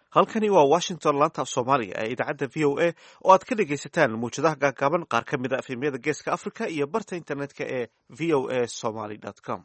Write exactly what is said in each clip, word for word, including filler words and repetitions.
halkani waa washington laanta soomaaliga ee idaacadda v o a oo aad ka dhegaysataan muwjadaha gaagaaban qaar ka mid a efemyada geeska africa iyo barta internetka ee v o a somaly com.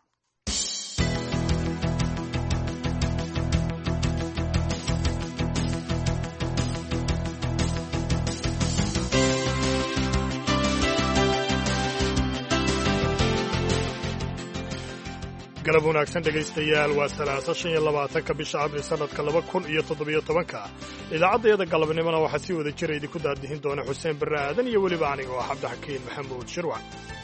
galab wanaagsan dhegaystayaal waa salaasa shan iyo labaatanka bisha abril sannadka laba kun iyo toddobiyo tobanka idaacaddayada galabnimona waxaa sii wada jira idinku daadihin doona xuseen barre aadan iyo weliba aniga oo cabdixakiin maxamuud shirwac.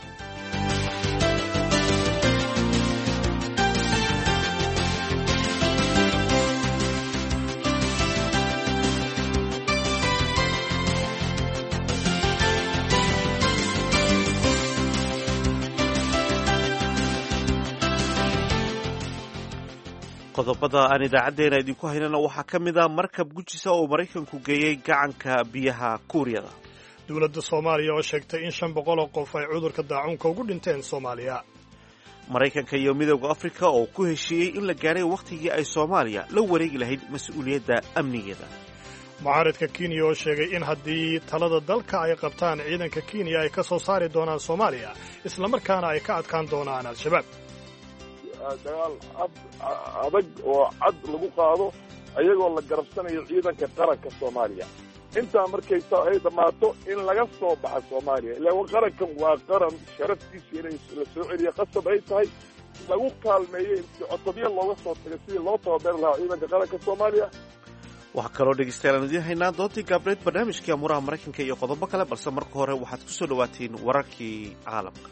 qodobada aan idaacaddeena idinku haynana waxaa ka mid a markab gujisa oo maraykanku geeyey gacanka biyaha kuuriyada. dowladda soomaaliya oo sheegtay in shan boqol oo qof ay cudurka daacuunka ugu dhinteen soomaaliya. maraykanka iyo midowda afrika oo ku heshiiyey in la gaadhay wakhtigii ay soomaaliya la wareegi lahayd mas-uuliyadda amnigeeda. mucaaridka kenya oo sheegay in haddii talada dalka ay qabtaan ciidanka kenya ay ka soo saari doonaan soomaaliya islamarkaana ay ka adkaan doonaan al-shabaab. dagaal adag oo cad lagu qaado ayagoo la garabsanayo ciidanka qaranka soomaaliya intaa markay ay dhammaato in laga soo baxa soomaaliya ilaa qarankan waa qaran sharaftiisa inay la soo celiya qasab ay tahay lagu kaalmeeyo intii cotobya looga soo tagay sidii loo tababari lahaa ciidanka qaranka soomaaliya. waxaa kaloo dhegeystayaal aan idiin haynaa doontii gaabreed barnaamijkii amuuraha maraykanka iyo qodobo kale balse marka hore waxaad ku soo dhawaatiin wararkii caalamka.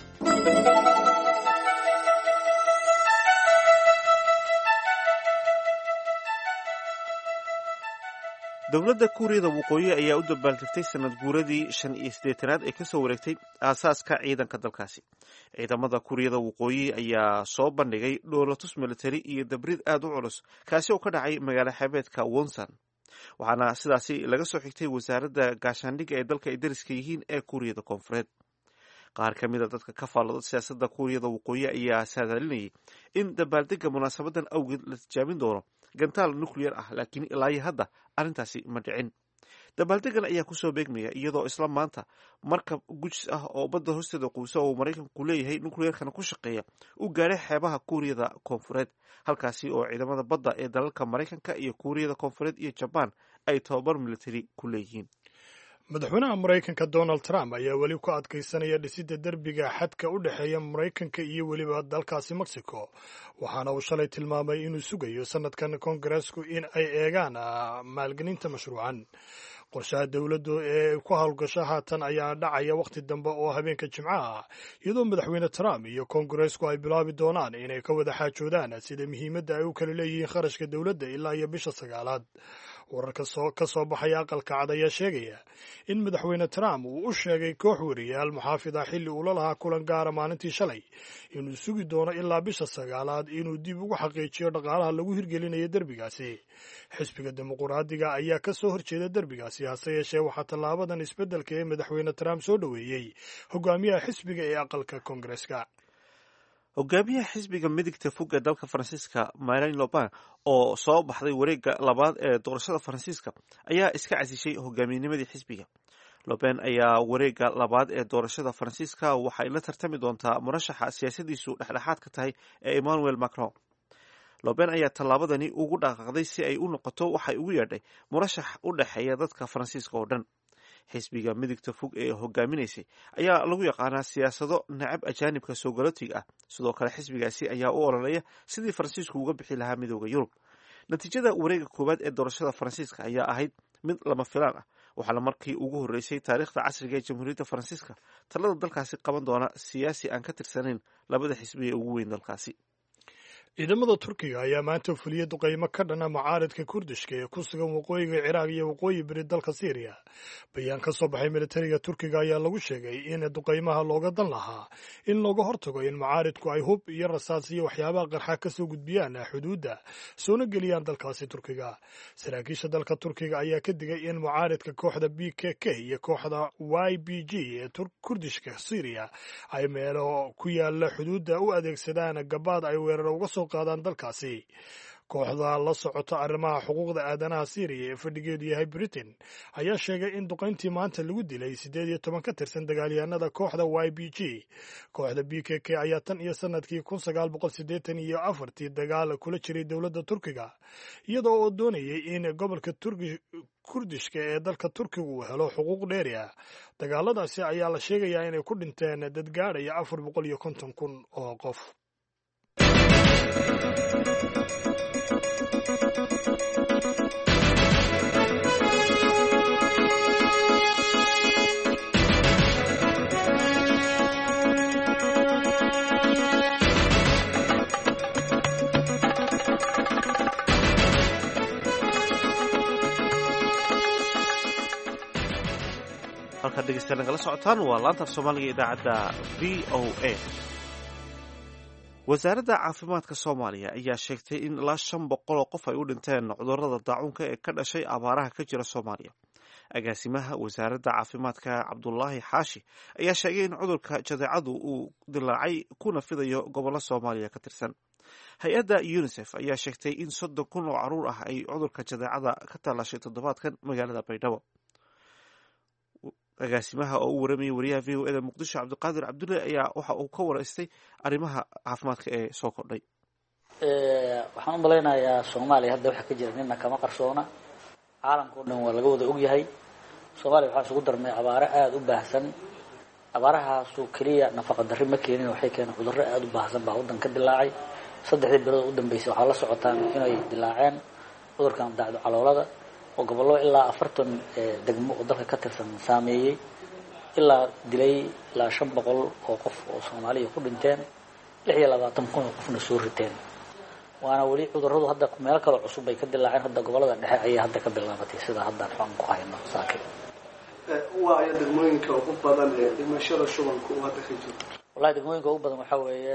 dowladda kuuriyada waqooyi ayaa u dabbaaltegtay sanad guuradii shan iyo siddeetanaad ee kasoo wareegtay aasaaska ciidanka dalkaasi. ciidamada kuuriyada waqooyi ayaa soo bandhigay dhoolatus militari iyo dabrid aad u culus kaasi oo ka dhacay magaalo xeebeedka wonsan waxaana sidaasi laga soo xigtay wasaaradda gaashaandhigga ee dalka ay dariska yihiin ee kuuriyada koonfureed. qaar ka mid a dadka ka faallada siyaasadda kuuriyada waqooyi ayaa saadaalinayay in dabaaldega munaasabadan awgeed la tijaabin doono gantaal nuclear ah laakiin ilaa iyo hadda arrintaasi ma dhicin. dabaaldegan ayaa kusoo beegmaya iyadoo isla maanta markab gujis ah oo badda hoosteeda quusa oo maraykanku leeyahay nuclearkana ku shaqeeya u gaadhay xeebaha kuuriyada koonfureed halkaasi oo ciidamada badda ee dalalka maraykanka iyo kuuriyada koonfureed iyo jabaan ay tababar militari ku leeyihiin. madaxweynaha maraykanka donald trump ayaa weli ku adkaysanaya dhisidda derbiga xadka u dhexeeya maraykanka iyo weliba dalkaasi mexico waxaana uu shalay tilmaamay inuu sugayo sanadkan kongareesku in ay eegaan maalgelinta mashruucan. qorshaha dowladdu ee ku howlgasha haatan ayaa dhacaya wakhti dambe oo habeenka jimcaha iyadoo madaxweyne trump iyo kongareesku ay bilaabi doonaan inay ka wada xaajoodaan sida muhiimadda ay u kala leeyihiin kharashka dowladda ilaa iyo bisha sagaalaad. wararka ka soo baxaya aqalka cad ayaa sheegaya in madaxweyne trump uu u sheegay koox wariyaal muxaafid ah xilli uula lahaa kulan gaara maalintii shalay inuu sugi doono ilaa bisha sagaalaad inuu dib ugu xaqiijiyo dhaqaalaha lagu hirgelinayo derbigaasi. xisbiga dimuquraadiga ayaa ka soo horjeeda derbigaasi hase yeeshee waxaa tallaabadan isbeddelka ee madaxweyne trump soo dhoweeyey hogaamiyaha xisbiga ee aqalka koongareeska. hogaamiyaha xisbiga midigta fog ee dalka faransiiska marine le pen oo soo baxday wareegga labaad ee doorashada faransiiska ayaa iska casishay hogaamiyanimadii xisbiga. le pen ayaa wareegga labaad ee doorashada faransiiska waxay la tartami doontaa murashaxa siyaasadiisu dhexdhexaad ka tahay ee emmanuel macron. le pen ayaa tallaabadani ugu dhaqaaqday si ay u noqoto waxay ugu yeedhay murashax u dhexeeya dadka faransiiska oo dhan. xisbiga midigta fog ee hogaaminaysay ayaa lagu yaqaanaa siyaasado nacab ajaanibka soo galootiga ah sidoo kale xisbigaasi ayaa u ololeeya sidii faransiisku uga bixi lahaa midooda yurub. natiijada wareega koowaad ee doorashada faransiiska ayaa ahayd mid lama filaan ah waxaana markii ugu horreysay taariikhda casriga ee jamhuuriyadda faransiiska talada dalkaasi qaban doona siyaasi aan ka tirsanayn labada xisbi ee ugu weyn dalkaasi. ciidamada turkiga ayaa maanta fuliyey duqaymo ka dhana mucaaridka kurdishka ee ku sugan waqooyiga ciraaq iyo waqooyi beri dalka syriya. bayaan ka soo baxay militariga turkiga ayaa lagu sheegay in duqaymaha looga dan lahaa in looga hortago in mucaaridku ay hub iyo rasaas iyo waxyaabaha qarxa ka soo gudbiyaan xuduudda soona geliyaan dalkaasi turkiga. saraakiisha dalka turkiga ayaa ka digay in mucaaridka kooxda b k k iyo kooxda y b g ee kurdishka syriya ay meelo ku yaala xuduudda u adeegsadaan gabaad ay weeraro uga soo qaadaan dalkaasi. kooxda la socota arrimaha xuquuqda aadanaha syriya ee fadhigeedu yahay britain ayaa sheegay in duqayntii maanta lagu dilay siddeed iyo toban ka tirsan dagaalyahanada kooxda y b g. kooxda b k k ayaa tan iyo sanadkii kun sagaal boqol siddeetan iyo afartii dagaal kula jiray dowladda turkiga iyadoo oo doonayay in gobolka turki kurdishka ee dalka turkiga uu helo xuquuq dheeri ah. dagaaladaasi ayaa la sheegayaa inay ku dhinteen dad gaadhaya afar boqol iyo konton kun oo qof. halkaad dhegeystayaal nagala socotaan waa laanta af soomaaliga idaacadda v o a. wasaaradda caafimaadka soomaaliya ayaa sheegtay in ilaa shan boqol oo qof ay u dhinteen cudurrada daacuunka ee ka dhashay abaaraha ka jira soomaaliya. agaasimaha wasaaradda caafimaadka cabdulaahi xaashi ayaa sheegay in cudurka jadeecadu uu dilaacay kuna fidayo gobollo soomaaliya ka tirsan. hay-adda unisef ayaa sheegtay in soddon kun oo caruur ah ay cudurka jadeecada ka taalashay toddobaadkan magaalada baydhabo. agaasimaha oo u waramayay wariyaha v o eda muqdisho cabdiqaadir cabdulle ayaa waxa uu ka waraystay arrimaha caafimaadka ee soo kordhay. waxaan u malaynayaa soomaaliya hadda waxa ka jira nina kama qarsoona, caalamka o dhan waa laga wada ogyahay. soomaaliya waxaa isugu darmay abaaro aada u baahsan. abaarahaasu keliya nafaqa darri ma keenin, waxay keeneen cudurro aada u baahsan baa waddan ka dilaacay. saddexdii bilood u dambeysay waxaa la socotaan inay dilaaceen cudurkan dacdo caloolada oo gobollo ilaa afartan degmo oo dalka ka tirsan saameeyey, ilaa dilay ilaa shan boqol oo qof oo soomaaliya ku dhinteen, lix iyo labaatan kun oo qofna soo riteen. waana weli cudurradu hadda meelo kaloo cusub bay ka dilaaceen. hadda gobollada dhexe ayay hadda ka bilaabatay sidaa haddaan xon ku hayno saakin. waa aya degmooyinka ugu badan ee dhimashada shubanku uu hadda ka jiro? wallahi degmooyinka ugu badan waxaa weeye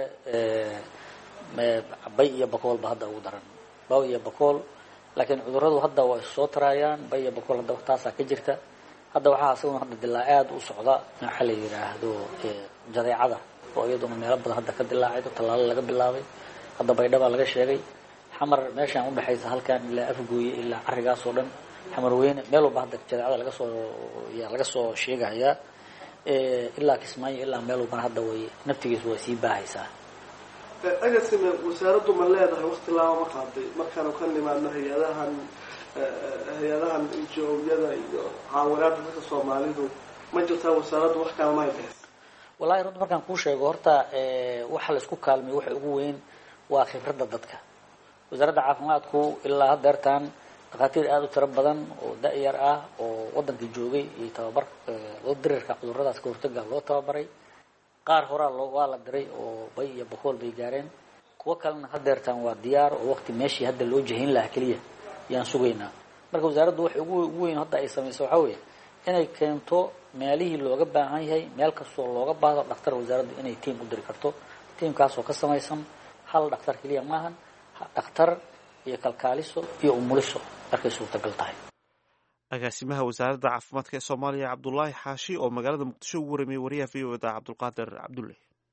bay iyo bakool ba hadda ugu daran, baw iyo bakool. laakiin cudurradu hadda waa is soo taraayaan. bay iyo bakool hadda taasaa ka jirta. hadda waxaa isaguna hadda dilaac aada u socda waxa la yidhaahdo jadeecada oo iyaduna meelo badan hadda ka dilaacay, tallaalo laga bilaabay. hadda baydhabaa laga sheegay, xamar meeshaan udhexaysa halkan ilaa afgooye ilaa carigaas oo dhan, xamar weyne meel walba hadda jadeecada laga soo yaa laga soo sheegayaa, ilaa kismaayo ilaa meel walbana hadda way naftigiisu way sii baahaysaa. agasime wasaaraddu ma leedahay wakti laaba ma qaaday markaanu ka nimaadno hay-adahan hay-adahan injooyada iyo caawinaadka dadka soomaalidu ma jirtaa wasaaraddu wax kale may tahay? wallahi runta markaan kuu sheego horta waxa la isku kaalmay waxa ugu weyn waa khibradda dadka. wasaaradda caafimaadku ilaa haddeertaan dhakhaatiir aada u tiro badan oo da-yar ah oo waddanka joogay iyo tababar loo dirirka cudurradaas ka hortaga loo tababaray. qaar horaa loo waa la diray oo bay iyo bakool bay gaareen. kuwo kalena haddeertaan waa diyaar oo waqti meeshii hadda loo jahin lahaa keliya yaan sugaynaa. marka wasaaraddu waxa ugu ugu weyn hadda ay samayso waxaa weeye inay keento meelihii looga baahan yahay, meel kastoo looga baahdo dhakhtar wasaaraddu inay tiim u diri karto. tiimkaasoo ka samaysan hal dhakhtar keliya maahan, dhakhtar iyo kalkaaliso iyo umuliso markay suurtagal tahay. agaasimaha wasaaradda caafimaadka ee soomaaliya cabdulaahi xaashi oo magaalada muqdisho ugu waramayay wariyaha v o eda cabdulqaadir cabdulle.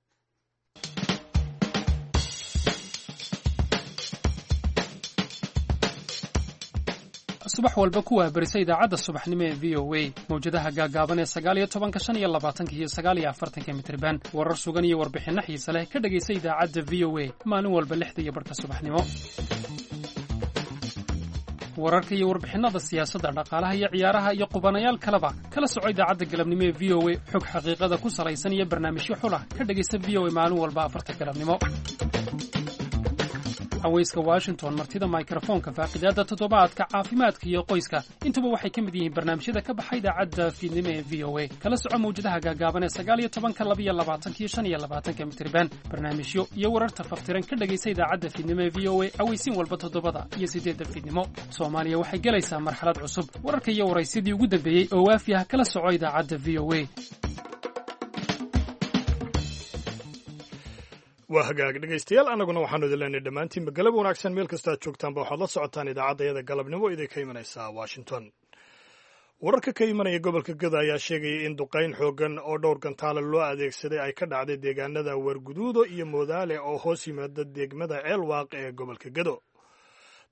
subax walba ku waabarisa idaacadda subaxnimo ee v o a mawjadaha gaagaaban ee sagaal iyo tobanka shan iyo labaatanka iyo sagaal iyo afartanka mitriban warar sugan iyo warbixinno xiise leh ka dhegaysa idaacadda v o a maalin walba lixda iyo barhka subaxnimo. wararka iyo warbixinnada siyaasadda, dhaqaalaha iyo ciyaaraha iyo qubanayaal kaleba kala soco idaacadda galabnimo ee v o a. xog xaqiiqada ku salaysan iyo barnaamijyo xulah ka dhegaysa v o a maalin walba afarta galabnimo. haweyska washington, martida mikrofoonka, faaqidaada toddobaadka, caafimaadka iyo qoyska, intuba waxay ka mid yihiin barnaamijyada ka baxa idaacadda fiidnimo ee v o a. kala soco mawjadaha gaagaaban ee sagaal iyo tobanka laba iyo labaatanka iyo shan iyo labaatanka mitriban. barnaamijyo iyo wararta faftiran ka dhegaysa idaacadda fiidnimo ee v o a aweysiin walba toddobada iyo siddeedda fiidnimo. soomaaliya waxay gelaysaa marxalad cusub. wararka iyo waraysyadii ugu dambeeyey oo waafi ah kala soco idaacadda v o a. waa hagaag dhegaystayaal, annaguna waxaanu idin leenahay dhammaantiinba galab wanaagsan meel kasta aad joogtaanba waxaad la socotaan idaacaddayada galabnimo idin ka imanaysaa washington. wararka ka imanaya gobolka gada ayaa sheegaya in duqayn xooggan oo dhowr gantaale loo adeegsaday ay ka dhacday deegaanada warguduudo iyo moodaale oo hoos yimaada degmada ceelwaaq ee gobolka gado.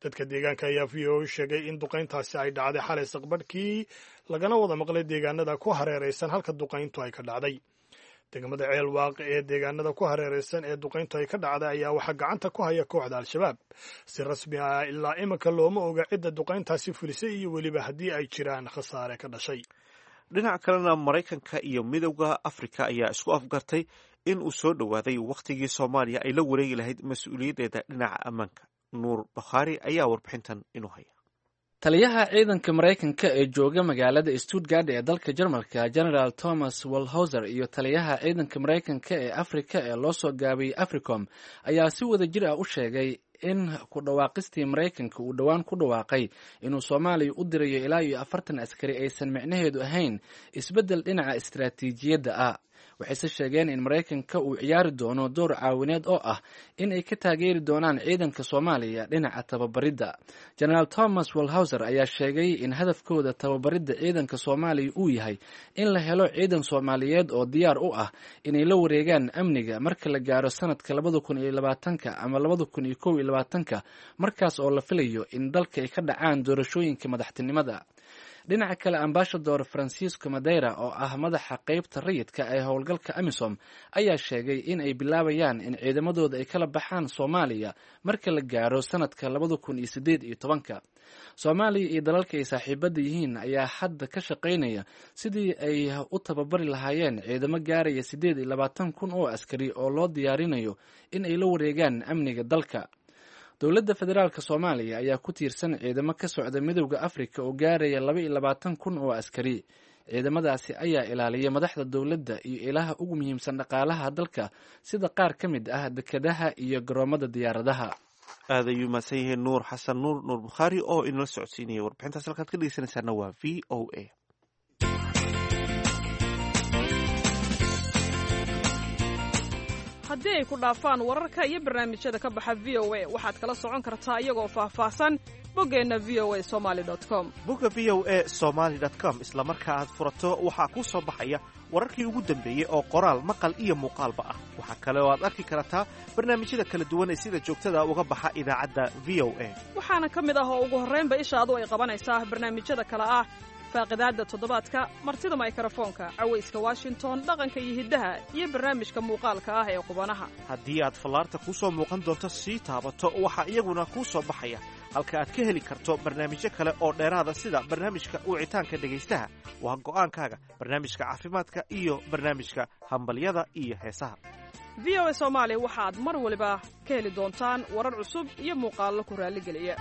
dadka deegaanka ayaa v o sheegay in duqayntaasi ay dhacday xalay saqbadhkii lagana wada maqlay deegaanada ku hareeraysan halka duqayntu ay ka dhacday. degmada ceelwaaq ee deegaanada ku hareeraysan ee duqayntu ay ka dhacday ayaa waxaa gacanta ku haya kooxda al-shabaab. si rasmi ah ilaa iminka looma oga cidda duqayntaasi fulisay iyo weliba haddii ay jiraan khasaare ka dhashay. dhinaca kalena maraykanka iyo midowda afrika ayaa isku afgartay in uu soo dhowaaday wakhtigii soomaaliya ay la wareegi lahayd mas-uuliyaddeeda dhinaca ammaanka. nuur bakhaari ayaa warbixintan inuu haya. taliyaha ciidanka maraykanka ee jooga magaalada stuttgart ee dalka jarmalka generaal thomas walhauser iyo taliyaha ciidanka maraykanka ee afrika ee loo soo gaabiyey africom ayaa si wada jir ah u sheegay in ku dhawaaqistii maraykanka uu dhowaan ku dhawaaqay inuu soomaaliya u dirayo ilaa iyo afartan askari aysan micnaheedu ahayn isbeddel dhinaca istaraatiijiyadda ah. waxayse sheegeen in maraykanka uu ciyaari doono door caawineed oo ah in ay ka taageeri doonaan ciidanka soomaaliya dhinaca tababaridda. generaal thomas walhauser ayaa sheegay in hadafkooda tababaridda ciidanka soomaaliya uu yahay in la helo ciidan soomaaliyeed oo diyaar u ah inay la wareegaan amniga marka la gaaro sanadka labada kun iyo labaatanka ama labada kun iyo kow iyo labaatanka markaas oo la filayo in dalka ay ka dhacaan doorashooyinka madaxtinimada. dhinaca kale ambashador francisco madeira oo ah madaxa qeybta rayidka ee howlgalka amisom ayaa sheegay in ay bilaabayaan in ciidamadooda ay kala baxaan soomaaliya marka la gaaro sanadka labada kun iyo sideed iyo tobanka. soomaaliya iyo dalalka ay saaxiibada yihiin ayaa hadda ka shaqaynaya sidii ay u tababari lahaayeen ciidamo gaaraya sideed iyo labaatan kun oo askari oo loo diyaarinayo in ay la wareegaan amniga dalka. dowladda federaalk soomaaliya ayaa ku tiirsan ciidamo ka socda midowda afrika oo gaaraya laba iyo labaatan kun oo askari. ciidamadaasi ayaa ilaaliya madaxda dowladda iyo ilaha ugu muhiimsan dhaqaalaha dalka sida qaar ka mid ah dekedaha iyo garoomada diyaaradaha. aad ayuu mahadsan yihiin nuur xasan nuur nuur bukhaari oo inala socodsiinaya warbixintaas. halkaad ka dhegeysanaysaana waa v o a. haddii ay ku dhaafaan wararka iyo barnaamijyada ka baxa v o a waxaad kala socon kartaa iyagoo faahfaahsan boggeenna v o a somaali com. bogga v o a somaali com isla marka aad furato waxaa kuu soo baxaya wararkii ugu dambeeyey oo qoraal maqal iyo muuqaalba ah. waxaa kale oo aad arki kartaa barnaamijyada kala duwan ee sida joogtada uga baxa idaacadda v o a. waxaana ka mid ah oo ugu horraynba ishaadu ay qabanaysaa barnaamijyada kale ah faaqidaadda toddobaadka, martida mikrofoonka, cawayska washington, dhaqanka iyo hiddaha iyo barnaamijka muuqaalka ah ee qubanaha. haddii aad fallaarta kuu soo muuqan doonto sii taabato waxaa iyaguna kuu soo baxaya halka aad ka heli karto barnaamijyo kale oo dheeraada sida barnaamijka wicitaanka dhegaystaha waa go'aankaaga, barnaamijka caafimaadka iyo barnaamijka hambalyada iyo heesaha. v o a soomaali waxaad mar waliba ka heli doontaan warar cusub iyo muuqaallo ku raalligeliya.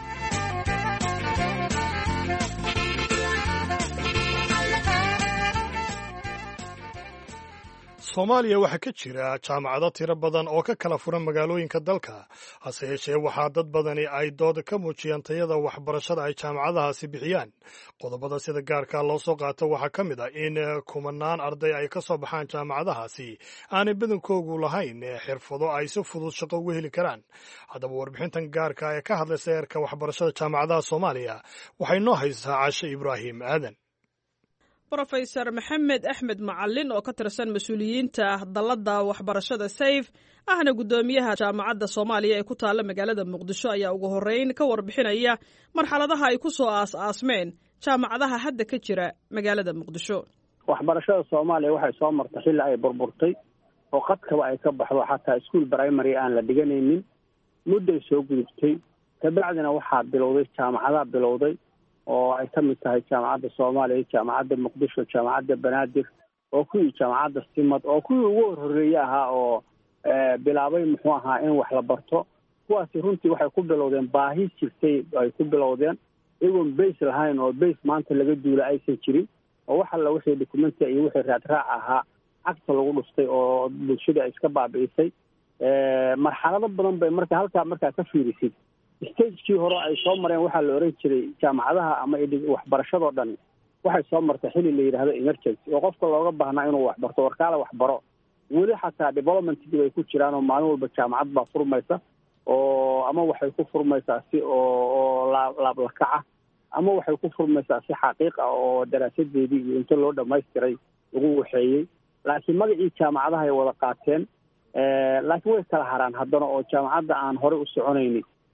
soomaaliya waxaa ka jira jaamacado tiro badan oo ka kala furan magaalooyinka dalka. hase yeeshee waxaa dad badani ay dooda ka muujiyeen tayada waxbarashada ay jaamacadahaasi bixiyaan. qodobada sida gaarka loo soo qaato waxaa ka mid ah in kumanaan arday ay ka soo baxaan jaamacadahaasi aanay badankoogu lahayn xirfado ay si fudud shaqo uga heli karaan. haddaba warbixintan gaarka ee ka hadlaysa heerka waxbarashada jaamacadaha soomaaliya waxay noo haysaa cashe ibraahim aadan. brofesor maxamed axmed macalin oo ka tirsan mas-uuliyiinta dalladda waxbarashada sayf ahna guddoomiyaha jaamacadda soomaaliya ee ku taalla magaalada muqdisho ayaa ugu horreyn ka warbixinaya marxaladaha ay ku soo aas-aasmeen jaamacadaha hadda ka jira magaalada muqdisho. waxbarashada soomaaliya waxay soo martay xilli ay burburtay oo qadkaba ay ka baxdo xataa iskuol primary aan la dhiganaynin mudday soo gudubtay. kabacdina waxaa bilowday jaamacadaha bilowday oo ay ka mid tahay jaamacadda soomaaliya, jaamacadda muqdisho, jaamacadda banaadir oo kuwii jaamacadda simad oo kuwii ugu horhoreeye ahaa oo bilaabay muxuu ahaa in wax la barto. kuwaasi runtii waxay ku bilowdeen baahi jirtay ay ku bilowdeen iyagoon base lahayn oo base maanta laga duula aysan jirin oo wax alla wixii documenti iyo wixii raadraac ahaa cagta lagu dhuftay oo bulshada iska baabi'isay. marxalado badan bay marka halkaa markaa ka fiirisid stagekii hore ay soo mareen waxaa la oran jiray jaamacadaha ama waxbarashadoo dhan waxay soo martay xilli la yidhaahdo emergency oo qofka looga baahnaa inuu waxbarto warkaala waxbaro. weli xataa developmentkii bay ku jiraan oo maalin walba jaamacad baa furmaysa oo ama waxay ku furmaysaa si oo oo laablakaca ama waxay ku furmaysaa si xaqiiq ah oo daraasadeedii iyo inta loo dhamaystiray lagu waxeeyey. laakiin magacii jaamacadaha ay wada qaateen laakiin way kala haraan haddana oo jaamacadda aan horey u soconaynin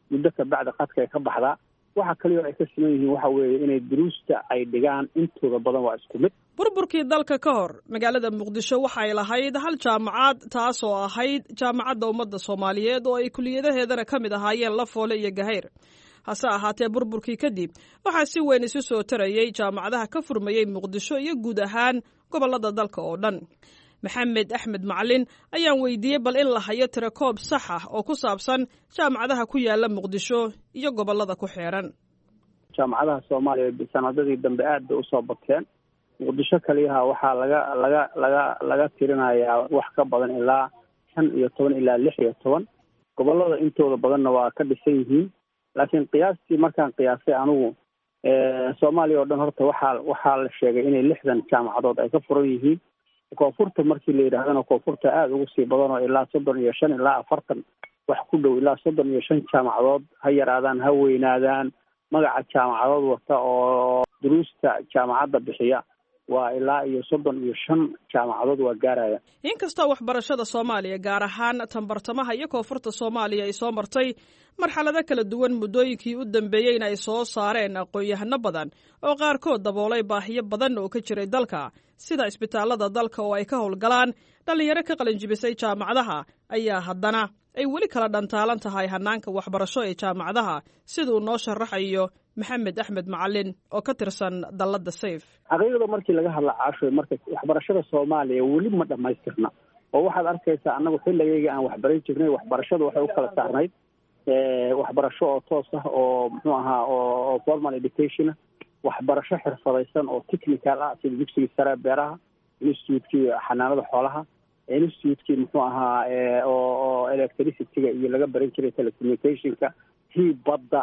muddo kabacdi qadka ay ka baxdaa. waxa kaliya ay ka siman yihiin waxa weeye inay duruusta ay dhigaan intooda badan waa isku mid. burburkii dalka ka hor magaalada muqdisho waxay lahayd hal jaamacad taas oo ahayd jaamacadda ummadda soomaaliyeed oo ay kuliyadaheedana ka mid ahaayeen Lafoole iyo Gahayr. hase ahaatee burburkii kadib waxaa si weyn isu soo tarayay jaamacadaha ka furmayey muqdisho iyo guud ahaan gobolada dalka oo dhan. maxamed axmed macalin ayaan weydiiyey bal in la hayo tirakoob sax ah oo ku saabsan jaamacadaha ku yaala muqdisho iyo gobolada ku xeeran. jaamacadaha soomaaliya sanadadii dambe aad bay usoo bateen. muqdisho kaliyaha waxaa laga laga laga laga tirinayaa wax ka badan ilaa shan iyo toban ilaa lix iyo toban. gobolada intooda badanna waa ka dhisan yihiin. laakiin qiyaastii markaan qiyaasay anigu soomaaliya oo dhan horta waxaa waxaa la sheegay inay lixdan jaamacadood ay ka furan yihiin. koonfurta markii la yidhaahdana koonfurta aada ugu sii badan oo ilaa soddon iyo shan ilaa afartan wax ku dhow ilaa soddon iyo shan jaamacadood ha yaraadaan ha weynaadaan magaca jaamacadood wata oo duruusta jaamacadda bixiya waa ilaa iyo soddon iyo shan jaamacadood waa gaaraya. inkastoo waxbarashada soomaaliya gaar ahaan tanbartamaha iyo koonfurta soomaaliya ay soo martay marxalado kala duwan muddooyinkii u dambeeyeyna ay soo saareen aqoon-yahano badan oo qaarkood daboolay baahiyo badan oo ka jiray dalka sida isbitaalada dalka oo ay ka howlgalaan dhallinyaro ka qalinjibisay jaamacadaha ayaa haddana ay weli kala dhantaalan tahay hanaanka waxbarasho ee jaamacadaha siduu noo sharaxayo maxamed axmed macalin oo ka tirsan dalladda sayf. xaqiiqda markii laga hadla caasho marka waxbarashada soomaaliya weli ma dhammaystirna oo waxaad arkaysaa annagu xilligayga aan waxbaran jirnay waxbarashada waxay u kala saarnayd waxbarasho oo toos ah oo muxuu ahaa oo formal education waxbarasho xirfadaysan oo technical ah sida dugsiga sare beeraha institutekii xanaanada xoolaha institutekii muxuu ahaa oo electricityga iyo laga baran jiray telecommunicationka tii badda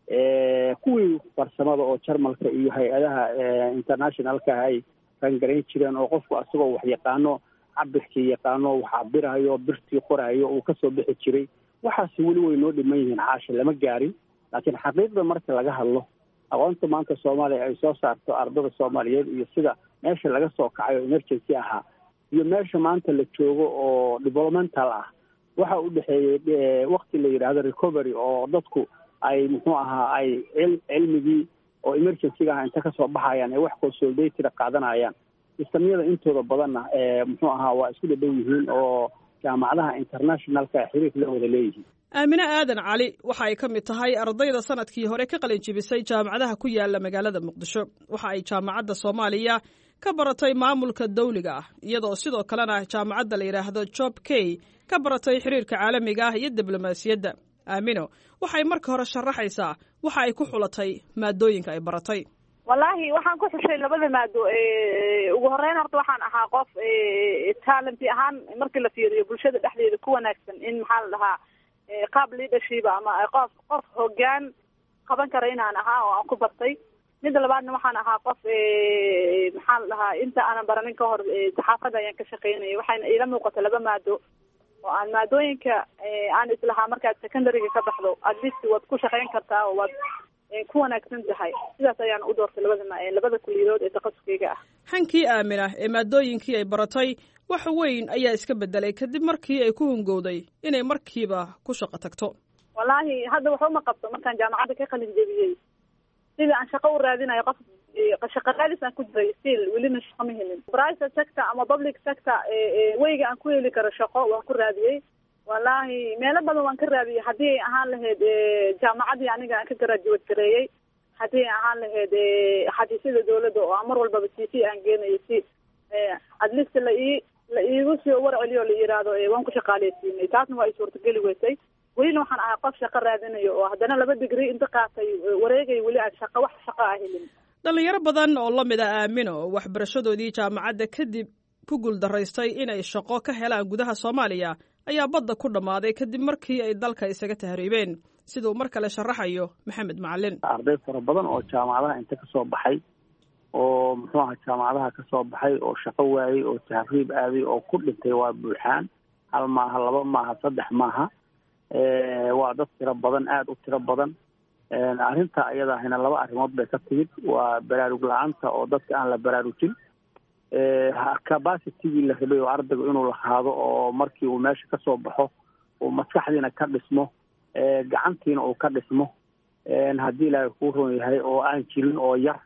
kuwii farsamada oo jarmalka iyo hay-adaha internationalka ay rangarayn jireen oo qofku asagoo wax yaqaano cabirkii yaqaano wax cabirayo birtii qorayo uu kasoo bixi jiray. waxaasi weli way noo dhiman yihiin caasha lama gaarin. laakiin xaqiiqda marka laga hadlo aqoonta maanta soomaaliya ay soo saarto ardada soomaaliyeed iyo sida meesha laga soo kacay oo emergency ahaa iyo meesha maanta la joogo oo developmental ah waxa u dhexeeyey waqti la yidhaahdo recovery oo dadku ay muxuu ahaa ay cilmigii oo emergency ah inta kasoo baxayaan ee wax consolidated qaadanayaan. sistamyada intooda badanna muxuu ahaa waa isku dhadhow yihiin oo jaamacadaha internationalka xiriir la wada leeyihiin. aamine aadan cali waxa ay ka mid tahay ardayda sanadkii hore ka qalin jibisay jaamacadaha ku yaala magaalada muqdisho. waxa ay jaamacadda soomaaliya ka baratay maamulka dawliga ah iyadoo sidoo kalena jaamacadda la yidhaahdo job key ka baratay xiriirka caalamiga ah iyo diblomaasiyadda. aamino waxay marka hore sharaxaysaa waxa ay ku xulatay maadooyinka ay baratay. wallaahi waxaan ku xushay labada maado. ugu horeyn horta waxaan ahaa qof talenti ahaan markii la fiiriyo bulshada dhexdeeda ku wanaagsan in maxaa la dhahaa qaab leadership ama qof qof hoggaan qaban kara inaan ahaa oo aan ku bartay. midda labaadna waxaan ahaa qof maxaa la dhahaa inta aanan baranin ka hor saxaafadda ayaan ka shaqaynayay. waxayna iila muuqata laba maado oo aan maadooyinka aan islahaa markaad secondaryga ka baxdo at least waad ku shaqayn kartaa oo waad ku wanaagsan tahay. sidaas ayaan u doortay labada labada kuliyadood ee takhasuskayga ah. hankii aamina ee maadooyinkii ay baratay wax weyn ayaa iska bedelay kadib markii ay ku hungowday inay markiiba ku shaqo tagto. wallaahi hadda waxuma qabto markaan jaamacadda ka qalin jebiyey sidii aan shaqo u raadinayo qof shaqo raadis aan ku jiray still welina shaqo ma helin. private sector ama public sector weyga aan ku heli karo shaqo waan ku raadiyey. wallaahi meelo badan waan ka raadiyey haddii ay ahaan lahayd jaamacadii aniga aan ka graduate gareeyey haddii ay ahaan lahayd xadiisyada dawladda oo mar walbaba c c aan geenayay si at least la ii la iigu soo war celiyo la yidhaahdo waan ku shaqaaleysiinay. taasna waa ay suurtageli weysay. welina waxaan ahaa qof shaqo raadinayo oo haddana laba digrii inta qaatay wareegay weli aan shaqo wax shaqo ah helin. dhalinyaro badan oo la mid a aamino waxbarashadoodii jaamacadda kadib ku guuldaraystay inay shaqo ka helaan gudaha soomaaliya ayaa badda ku dhammaaday kadib markii ay dalka isaga tahriibeen siduu mar kale sharaxayo maxamed macalin. arday fara badan oo jaamacadaha inta kasoo baxay oo muxuu aha jaamacadaha kasoo baxay oo shaqo waayey oo tahriib aaday oo ku dhintay waa buuxaan. hal maaha laba maaha saddex maaha waa dad tiro badan aada u tiro badan. arrinta iyadahina laba arrimood bay ka timid. waa baraarug la-aanta oo dadka aan la baraarujin capacitigii la rabay oo ardaygu inuu lahaado oo markii uu meesha kasoo baxo uu maskaxdiina ka dhismo gacantiina uu ka dhismo haddii ilaahay kuu roon yahay oo aan jirin oo yar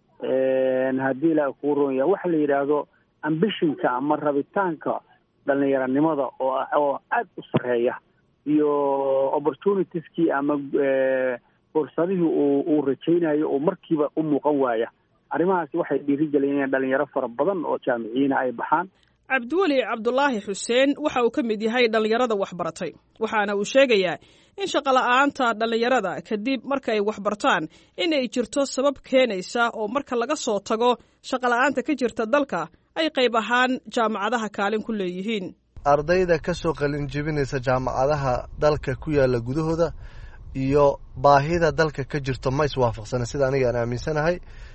haddii ilaahay kuu roon yahay waxa la yidhaahdo ambishinka ama rabitaanka dhalinyaranimada oo oo aada u sareeya iyo opportunitieskii ama fursadihii uu uu rajaynayo oo markiiba u muuqan waaya arrimahaasi waxay dhiirigeliyeen inay dhalinyaro fara badan oo jaamiciyiina ay baxaan. cabdiweli cabdulaahi xuseen waxa uu ka mid yahay dhallinyarada waxbaratay waxaana uu sheegayaa in shaqola'aanta dhallinyarada kadib marka ay waxbartaan in ay jirto sabab keenaysa oo marka laga soo tago shaqola'aanta ka jirta dalka ay qayb ahaan jaamacadaha kaalin ku leeyihiin. ardayda ka soo qalin jebinaysa jaamacadaha dalka ku yaala gudahooda iyo baahida dalka ka jirto ma iswaafaqsana sida aniga aan aaminsanahay.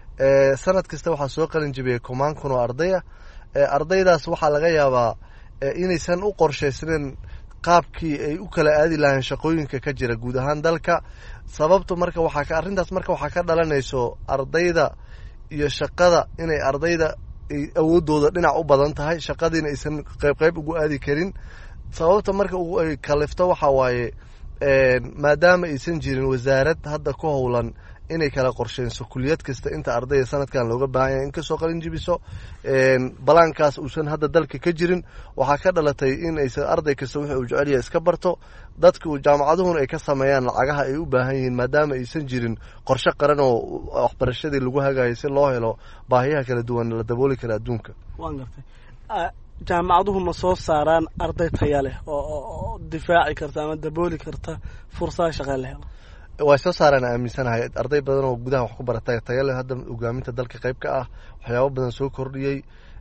sanad kasta waxaa soo qalin jebiyay kumaan kun oo ardaya. ardaydaas waxaa laga yaabaa inaysan u qorshaysnayn qaabkii ay u kala aadi lahayn shaqooyinka ka jira guud ahaan dalka. sababta marka waxaa ka arrintaas marka waxaa ka dhalanayso ardayda iyo shaqada inay ardayda ay awoodooda dhinac u badan tahay shaqadiina aysan qayb qayb ugu aadi karin. sababta marka ay kalifto waxaa waaye maadaama aysan jirin wasaarad hadda ku howlan inay kala qorsheyso kuliyad kasta inta ardayda sanadkan looga baahan yahay in kasoo qalin jibiso balaankaas uusan hadda dalka ka jirin waxaa ka dhalatay in aysan arday kasta wuxuu uu jecel yahay iska barto dadka jaamacaduhuna ay ka sameeyaan lacagaha ay u baahan yihiin maadaama aysan jirin qorshe qaran oo waxbarashadii lagu hagayo si loo helo baahiyaha kala duwan la dabooli kara adduunka. waan gartay jaamacaduhu ma soo saaraan arday taya leh oo difaaci karta ama dabooli karta fursadaha shaqo leh? way soo saaraan aaminsanahay arday badan oo gudaha wax ku baratay tayo leh hadda hogaaminta dalka qayb ka ah waxyaabo badan soo kordhiyey.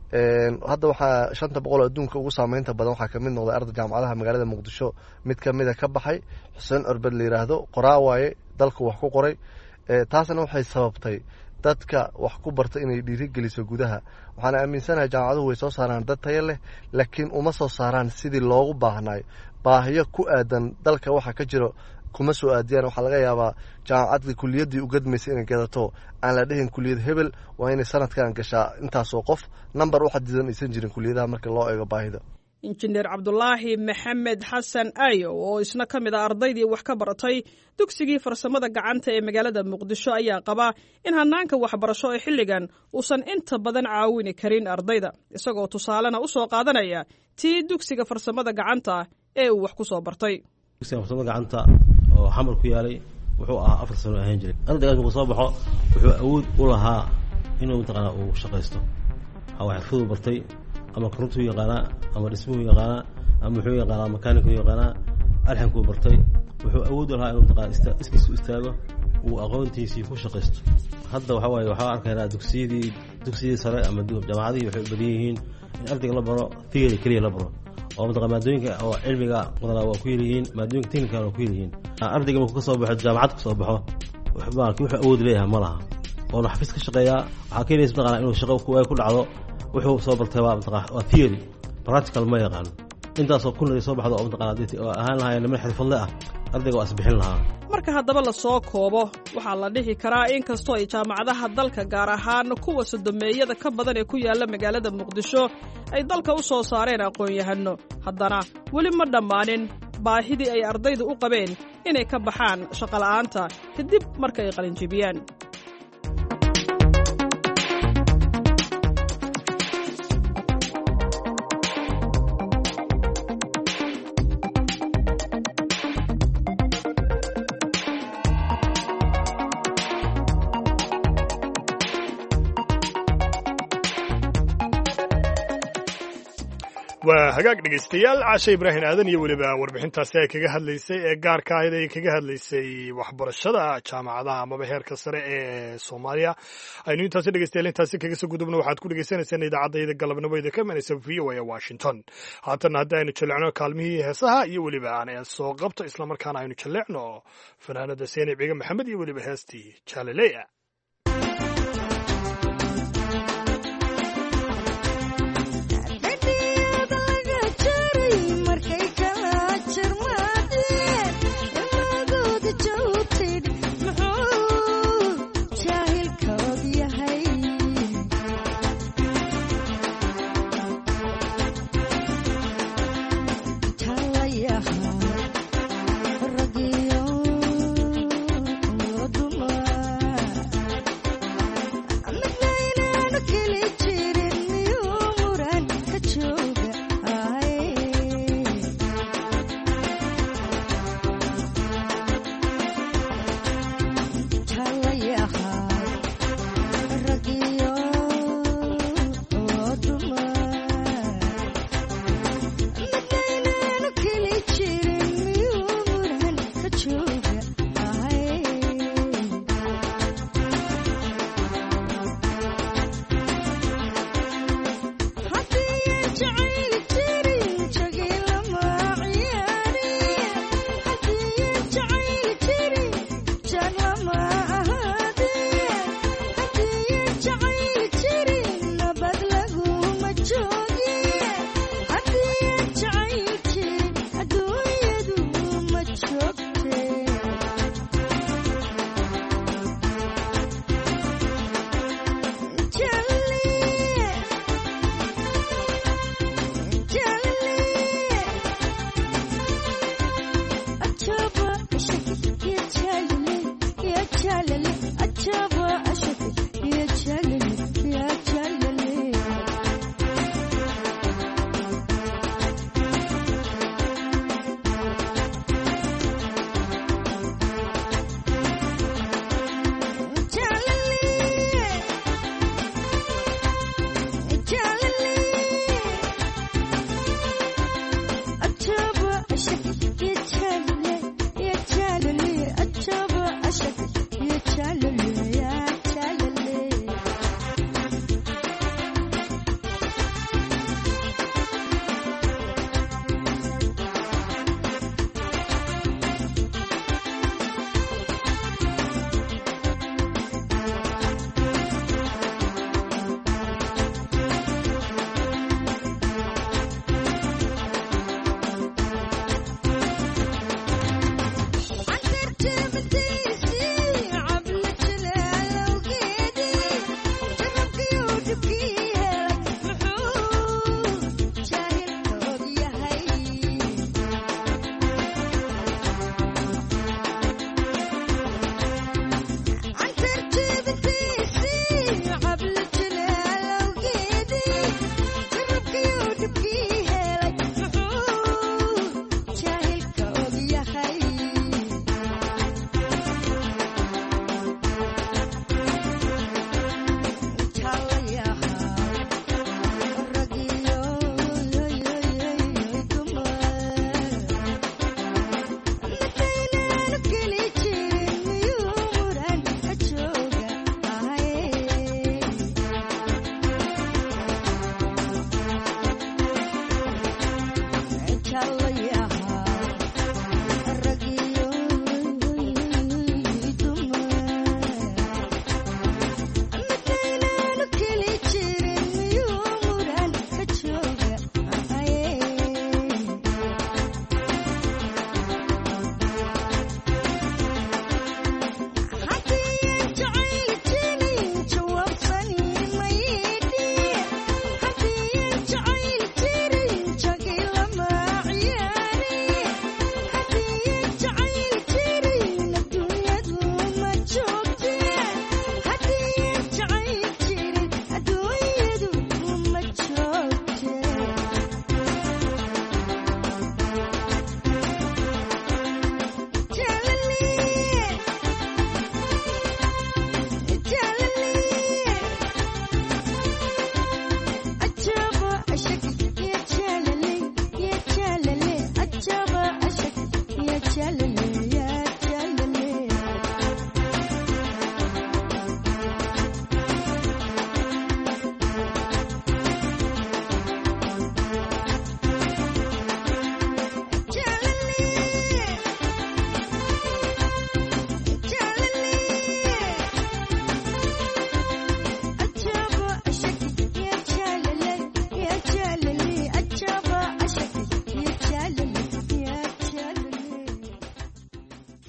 hadda waxaa shanta boqol oo adduunka ugu saameynta badan waxaa kamid noqday arday jaamacadaha magaalada muqdisho mid kamida ka baxay xuseen curbad la yidhaahdo qoraa waaye dalku wax ku qoray. taasna waxay sababtay dadka wax ku barta inay dhiirigeliso gudaha. waxaana aaminsanahay jaamacaduhu way soo saaraan dad tayo leh laakiin uma soo saaraan sidii loogu baahnay baahiyo ku aadan dalka waxa ka jiro kuma soo aadiyaan. waxaa laga yaabaa jaamacadda kuliyadii u gadmaysa inay gadato aan la dhihin kuliyad hebel waa inay sanadkan gashaa intaasoo qof number u xadidan aysan jirin kuliyadaha marka loo eego baahida. injineer cabdulaahi maxamed xasan ayo oo isna ka mid a ardaydii wax ka baratay dugsigii farsamada gacanta ee magaalada muqdisho ayaa qaba in hanaanka waxbarasho ee xilligan uusan inta badan caawini karin ardayda isagoo tusaalena u soo qaadanaya tii dugsiga farsamada gacanta ee uu wax ku soo bartay. dugsiga farsamada gacanta oo xamar ku yaalay wuxuu ahaa afar sano ahaan jiray. ardaygaas markuu soo baxo wuxuu awood u lahaa inuu mataqaana uu shaqaysto waxa xirfadu bartay ama korontu yaqaana ama dhismuhu yaqaana ama wuxuu yaqaana makaaniku yaqaana alxanku bartay wuxuu awood u lahaa inuu mataqaana iskiisu istaago uu aqoontiisii ku shaqaysto. hadda waxa waaye waxaa arkaynaa dugsiyadii dugsiyadii sare ama jaamacadihii waxay u badan yihiin in ardayga la baro theory keliya la baro oo mataqaana maadooyinka oo cilmiga badanaa waa ku yelihiin maadooyinka technical waa ku yelihiin. ardayga markuu ka soo baxo jaamacad ka soo baxo waxba wuxuu awood leeyahay ma laha oo xafiis ka shaqeeya waxaa keenaysa mataqaana inuu shaqo ku dhacdo wuxuu soo bartay waa mataqaana waa theory practical ma yaqaan intaasoo kunay soo baxdo oo mataqaana oo ahaan lahaayeen niman xirfadle ah ardayga waa isbixin lahaa. marka haddaba la soo koobo waxaa la dhihi karaa in kastoo ay jaamacadaha dalka gaar ahaan kuwa sodomeeyada ka badan ee ku yaala magaalada muqdisho ay dalka u soo saareen aqoon-yahano haddana weli ma dhammaanin baahidii ay ardaydu u qabeen inay ka baxaan shaqola'aanta kadib marka ay qalinjibiyaan. waa hagaag dhegaystayaal caashe ibraahim aadan iyo weliba warbixintaasi ay kaga hadlaysay ee gaarka ahayd ay kaga hadlaysay waxbarashada jaamacadaha amaba heerka sare ee soomaaliya aynu intaasi dhegeystayaal intaasi kaga soo gudubno waxaad ku dhegeysaneysaan idaacadayda galabnimo idinka imanaysa v o a washington. haatan haddii aynu jallecno kaalmihii heesaha iyo weliba aan soo qabto islamarkaana aynu jallecno fanaanada seenib ciga maxamed iyo weliba heestii jaalaleya. Yeah.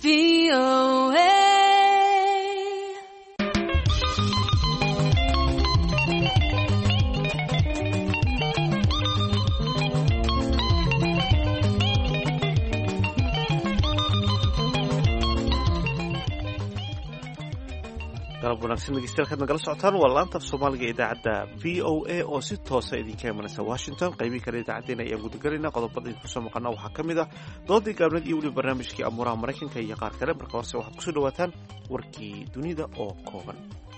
V O A. galab wanaagsan dhegeystayaal kaad nagala socotaan waa laanta af soomaaliga idaacadda v o a oo si toosa idinka imanaysa washington qaybihii kale idaacaddeenna ayaan gudagalaynaa qodobada idinku soo maqana waxaa ka mid ah doodii gaabneed iyo weliba barnaamijkii amuuraha maraykanka iyo qaar kale marka horse waxaad kusoo dhawaataan warkii dunida oo kooban.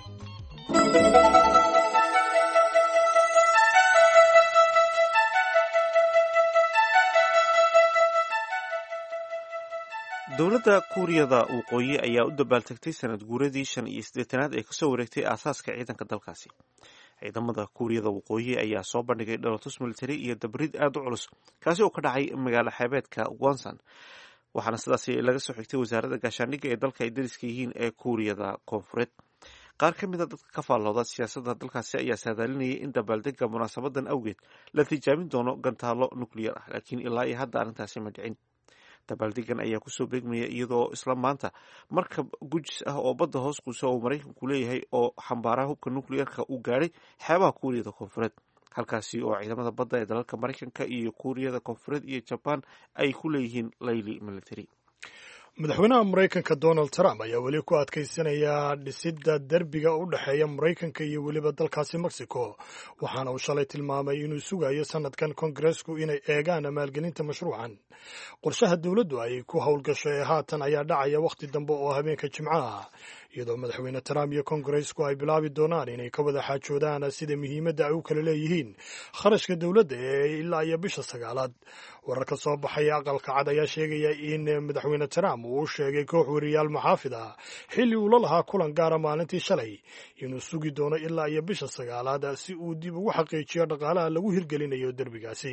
dowladda kuuriyada waqooyi ayaa u dabaaltegtay sanad guuradii shan iyo siddeetanaad ee kasoo wareegtay aasaaska ciidanka dalkaasi. ciidamada kuuriyada waqooyi ayaa soo bandhigay dhalotus military iyo dabrid aada u culus kaasi oo ka dhacay magaalo xeebeedka wonsan, waxaana sidaasi laga soo xigtay wasaaradda gaashaandhigga ee dalka ay dariska yihiin ee kuuriyada koonfureed. qaar ka mid a dadka ka faallooda siyaasadda dalkaasi ayaa saadaalinayay in dabaaldega munaasabadan awgeed la tijaabin doono gantaalo nuclear ah, laakiin ilaa iyo hadda arrintaasi ma dhicin. dabaaldegan ayaa kusoo beegmaya iyadoo isla maanta markab gujis ah oo badda hoos quusa oo maraykanku leeyahay oo xambaaraha hubka nuclearka uu gaadhay xeebaha kuuriyada koonfureed, halkaasi oo ciidamada badda ee dalalka maraykanka iyo kuuriyada koonfureed iyo jabaan ay ku leeyihiin layli military. madaxweynaha maraykanka donald trump ayaa weli ku adkaysanaya dhisidda derbiga u dhexeeya maraykanka iyo weliba dalkaasi mexico, waxaana uu shalay tilmaamay inuu sugayo sanadkan kongareesku inay eegaan maalgelinta mashruucan. qorshaha dowladdu ay ku howlgasho ee haatan ayaa dhacaya wakhti dambe oo habeenka jimcaha, iyadoo madaxweyne trump iyo kongareesku ay bilaabi doonaan inay ka wada xaajoodaan sida muhiimadda ay u kala leeyihiin kharashka dowladda ee ilaa iyo bisha sagaalaad. wararka soo baxaya aqalka cad ayaa sheegaya in madaxweyne trump uu u sheegay koox weriyaal maxaafid ah xilli uu la lahaa kulan gaara maalintii shalay inuu sugi doono ilaa iyo bisha sagaalaad si uu dib ugu xaqiijiyo dhaqaalaha lagu hirgelinayo derbigaasi.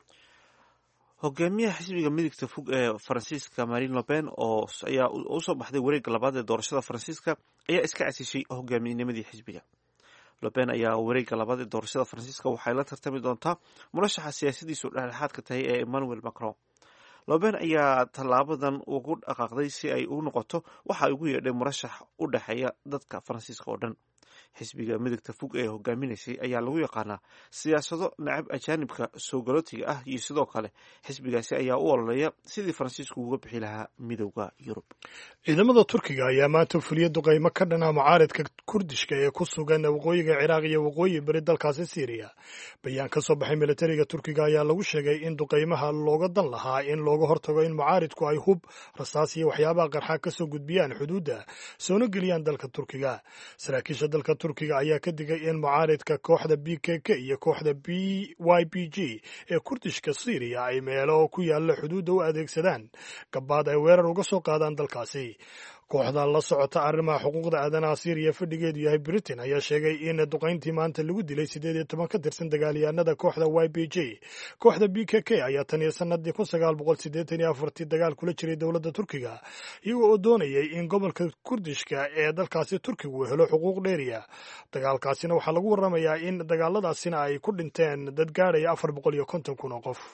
hogaamiyaha xisbiga midigta fog ee faransiiska marine le pen oo ayaa usoo baxday wareegga labaad ee doorashada faransiiska ayaa iska casishay hogaaminimadii xisbiga. le pen ayaa wareegga labaad ee doorashada faransiiska waxay la tartami doontaa murashaxa siyaasadiisu dhexdhexaadka tahay ee emmanuel macron. le pen ayaa tallaabadan ugu dhaqaaqday si ay u noqoto waxa ay ugu yeedhay murashax u dhexeeya dadka faransiiska oo dhan. xisbiga midigta fog ee hogaaminaysay ayaa lagu yaqaanaa siyaasado nacab ajaanibka soo galootiga ah, iyo sidoo kale xisbigaasi ayaa u ololeeya sidii faransiisku uga bixi lahaa midowda yurub. ciidamada turkiga ayaa maanta fuliya duqaymo ka dhana mucaaridka kurdishka ee ku sugan waqooyiga ciraaq iyo waqooyi beri dalkaasi syriya. bayaan ka soo baxay militariga turkiga ayaa lagu sheegay in duqaymaha looga dan lahaa in looga hortago in mucaaridku ay hub, rasaas iyo waxyaabaha qarxa ka soo gudbiyaan xuduudda soona geliyaan dalka turkiga. saraakiisha dalka turkiga ayaa ka digay in mucaaridka kooxda b k k iyo kooxda b y p g ee kurdishka syriya ay meelo ku yaalla xuduudda u adeegsadaan gabaad ay weerar uga soo qaadaan dalkaasi. kooxdan la socota arrimaha xuquuqda aadanaha syriya fadhigeedu yahay britain ayaa sheegay in duqayntii maanta lagu dilay siddeed iyo toban ka tirsan dagaalyahanada kooxda y p g. kooxda b k k ayaa tan iyo sanadii kun sagaal boqol siddeetan iyo afartii dagaal kula jiray dowladda turkiga, iyagoo oo doonayay in gobolka kurdishka ee dalkaasi turkigu helo xuquuq dheeriya. dagaalkaasina waxaa lagu warramayaa in dagaaladaasina ay ku dhinteen dad gaadhaya afar boqol iyo konton kun oo qof.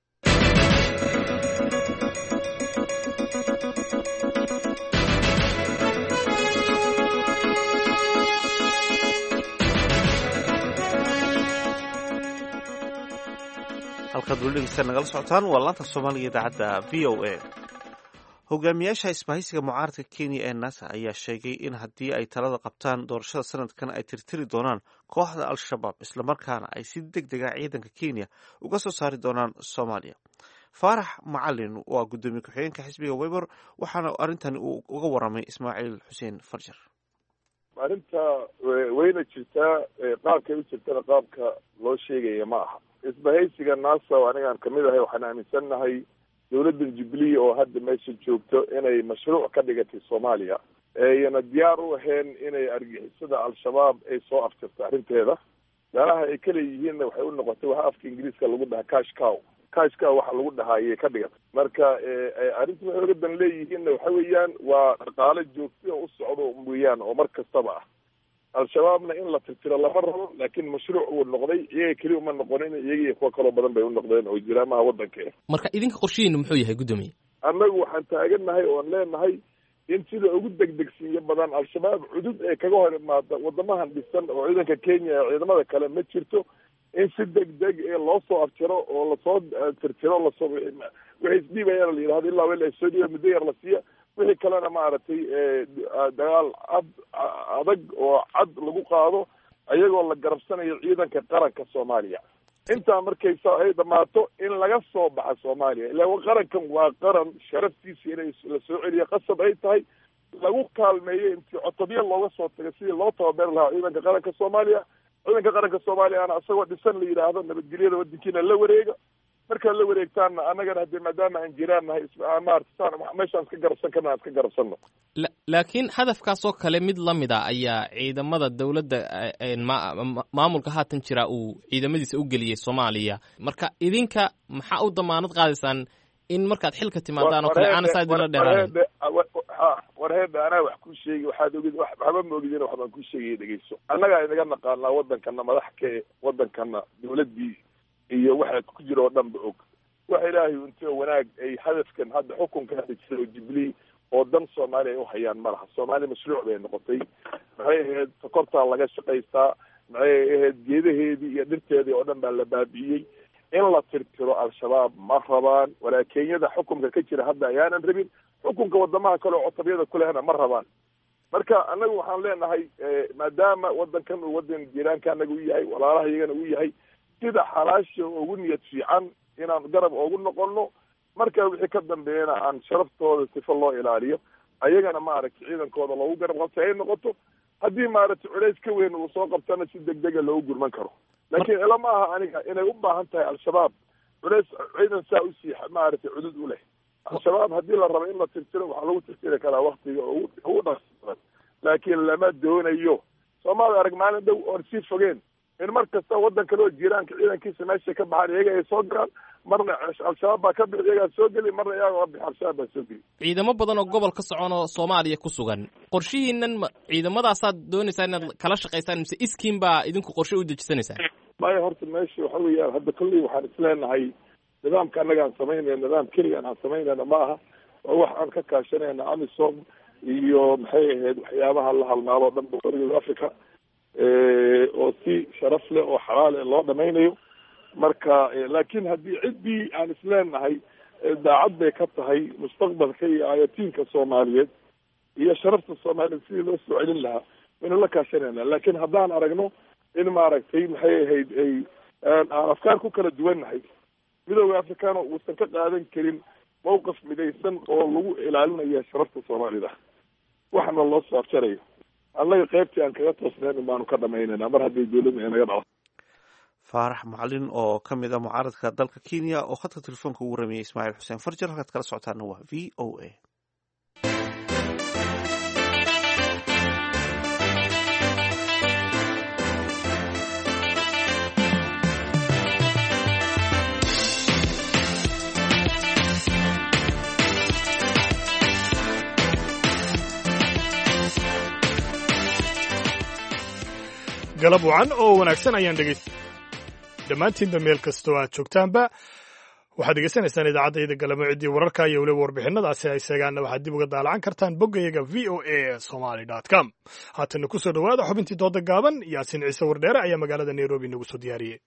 halkaad weli dhegeystayaal nagala socotaan waa laanta soomaaliga idaacadda v o a. hogaamiyaasha isbahaysiga mucaaradka kenya ee nasa ayaa sheegay in haddii ay talada qabtaan doorashada sanadkan ay tirtiri doonaan kooxda al-shabaab, islamarkaana ay si deg dega ciidanka kenya uga soo saari doonaan soomaaliya. faarax macalin waa guddoomiye ku-xigeenka xisbiga weber, waxaana arrintani uu uga waramay ismaaciil xuseen farjar. arrinta wayna jirtaa, qaabkay u jirtana qaabka loo sheegaya ma aha. isbahaysiga nasa oo anigaan kamid ahay waxaan aaminsannahay dowladdan jubilee oo hadda meesha joogto inay mashruuc ka dhigatay soomaaliya, ayna diyaar u ahayn inay argixisada al-shabaab ay soo aftirto arrinteeda. meelaha ay kala yihiinna waxay u noqotay waxa afka ingiriiska lagu dhahaa cash cow. cash cow waxa lagu dhahaa ayay ka dhigatay. marka arrinta waxay oga dan leeyihiinna waxa weeyaan waa dhaqaale joogto u socdo mooyaan oo mar kastaba ah. al-shabaabna in la tirtiro lama rabo, laakiin mashruuc uu noqday, iyaga keli uma noqonin, iyaga iyo kuwa kaloo badan bay u noqdeen oo jiraamaha waddanka. marka idinka qorshihiinu muxuu yahay guddoomiye? annagu waxaan taagannahay oon leenahay in sida ugu degdegsiiyo badan al-shabaab cudud ee kaga hor imaada wadamahan dhisan oo ciidanka kenya ee ciidamada kale ma jirto in si degdeg ee loo soo afjaro oo lasoo tirtiro lasoo wixii isdhiibayana la yidhahdo ilaa wel soo dhiiba muddo yar la siiya wixii kalena maaragtay dagaal cad adag oo cad lagu qaado ayagoo la garabsanayo ciidanka qaranka soomaaliya intaa markay ay dhamaato in laga soo baxa soomaaliya ilaa qarankan waa qaran sharaftiisa inay la soo celiya qasab ay tahay lagu kaalmeeyo intii cotobya looga soo tagay sidii loo tababari lahaa ciidanka qaranka soomaaliya ciidanka qaranka soomaaliyaana isagoo dhisan la yidhaahdo nabadgelyada wadankiina la wareega markaad la wareegtaanna annagana haddii maadaama aan jiraan nahay maarata meeshaan iska garabsan karna aan iska garabsanno laakiin hadafkaasoo kale mid la mid a ayaa ciidamada dawladda maamulka haatan jira uu ciidamadiisa u geliyey soomaaliya marka idinka maxaa u damaanad qaadaysaan in markaad xilka timaadaan oo kale aana saa idinla dheeraanin warheedha anaa wax kuu sheegi waxaad ogid waxba ma ogidin waxbaan kuu sheegaya dhegeyso annagaa inaga naqaanaa wadankana madaxka wadankana dawladdii iyo waxa ku jira oo dhan ba og waxa ilaahay unta wanaag ay hadafkan hadda xukunka hadda jira oo jubilee oo dan soomaaliya ay u hayaan ma laha soomaaliya mashruuc bay noqotay maxay ahayd sokortaa laga shaqaystaa maxay ahayd geedaheedii iyo dhirteedii oo dhan baa la baabi'iyey in la tirtiro al-shabaab ma rabaan walaa kenyada xukunka ka jira hadda ayaanan rabin xukunka wadamaha kale oo cotabyada kulehna ma rabaan marka annagu waxaan leenahay maadaama wadankan uu wadan jiraanka anaga u yahay walaalaha iyagana u yahay sida xalaasha ugu niyad fiican inaan garab ugu noqono marka wixii ka dambeeyana aan sharaftooda sifo loo ilaaliyo ayagana maaragtay ciidankooda loogu garab qabtay ay noqoto haddii maaragtay culays ka weyn uu soo qabtana si degdega loogu gurman karo laakiin ila ma aha aniga inay u baahan tahay al-shabaab culays ciidan saa usii maaragtay cudud u leh al-shabaab haddii la rabo in la tirtiro waxaa lagu tirtiri karaa waktiga ugu dhaqsan laakiin lama doonayo soomaaliya arag maalin dhow oon sii fogeen in mar kasta wadan kale oo jiraanka ciidankiisa meesha ka baxaan iyaga ay soo galaan marna al-shabaab baa ka bixi iyagaa soo geli marna iyaga ka bixi al-shabaab baa soo geli ciidamo badan oo gobol ka socon oo soomaaliya ku sugan qorshihiinan ciidamadaasaad doonaysaa inaad kala shaqaysaan mise iskiin baa idinku qorshe u dejisanaysaan maya horta meesha waxa weeyaan hadda kolley waxaan isleenahay nidaamka annaga aan samaynayna nidaam keligaan aan samaynayna ma aha waa wax aan ka kaashanayna amisom iyo maxay ahayd waxyaabaha la halmaalo o dhan boqoriyada africa oo si sharaf leh oo xalaal eh loo dhamaynayo marka laakiin haddii ciddii aan isleenahay daacad bay ka tahay mustaqbalka iyo aayatiinka soomaaliyeed iyo sharafta soomaaliyeed sidii loo soo celin lahaa waynu la kaashanayna laakiin haddaan aragno in maaragtay maxay ahayd ay aan afkaar ku kala duwannahay midooda africano uusan ka qaadan karin mawqif midaysan oo lagu ilaalinaya sharafta soomaalida waxna loo soo afjarayo annaga qaybtii aan kaga toosnayn baanu ka dhamaynayna mar haddii dawladda ay naga dhaco faarax macalin oo ka mid ah mucaaradka dalka kenya oo khadka telefoonka ugu ramiyey ismaaciil xuseen farjar halkaad kala socotaana waa v o a galab wacan oo wanaagsan ayaan dhegeysta dhammaantiinba meel kastoo aad joogtaanba waxaad degeysanaysaan idaacadayda galamo ciddii wararka iyo weliba warbixinadaasi ay seegaanna waxaad dib uga daalacan kartaan boggayaga v o a somaly dot com haatana ku soo dhowaada xubintii dooda gaaban yaasiin ciise wardheere ayaa magaalada nairobi nagu soo diyaariyey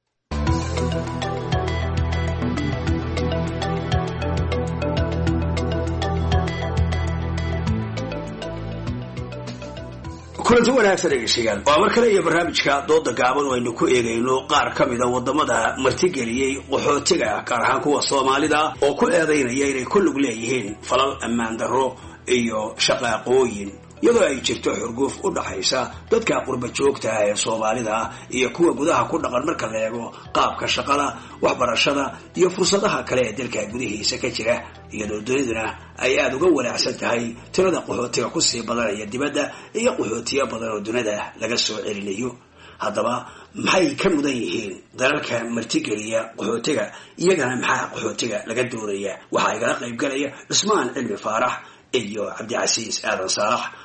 kulanti wanaagsan dhegeystayaal waa mar kale iyo barnaamijka dooda gaaban aynu ku eegayno qaar ka mida wadamada martigeliyey qaxootiga gaar ahaan kuwa soomaalida oo ku eedaynaya inay ku lug leeyihiin falal ammaan darro iyo shaqaaqooyin iyadoo ay jirto xurguf u dhaxaysa dadka qurba joogta ah ee soomaalida iyo kuwa gudaha ku dhaqan marka la eego qaabka shaqada waxbarashada iyo fursadaha kale ee dalka gudihiisa ka jira iyadoo duniduna ay aada uga wanaacsan tahay tirada qaxootiga kusii badanaya dibadda iyo qaxootiyo badan oo dunida laga soo celinayo haddaba maxay ka mudan yihiin dalalka martigeliya qaxootiga iyagana maxaa qaxootiga laga doonaya waxaa igala qaybgalaya cusmaan cilmi faarax iyo cabdicasiis aadan saalax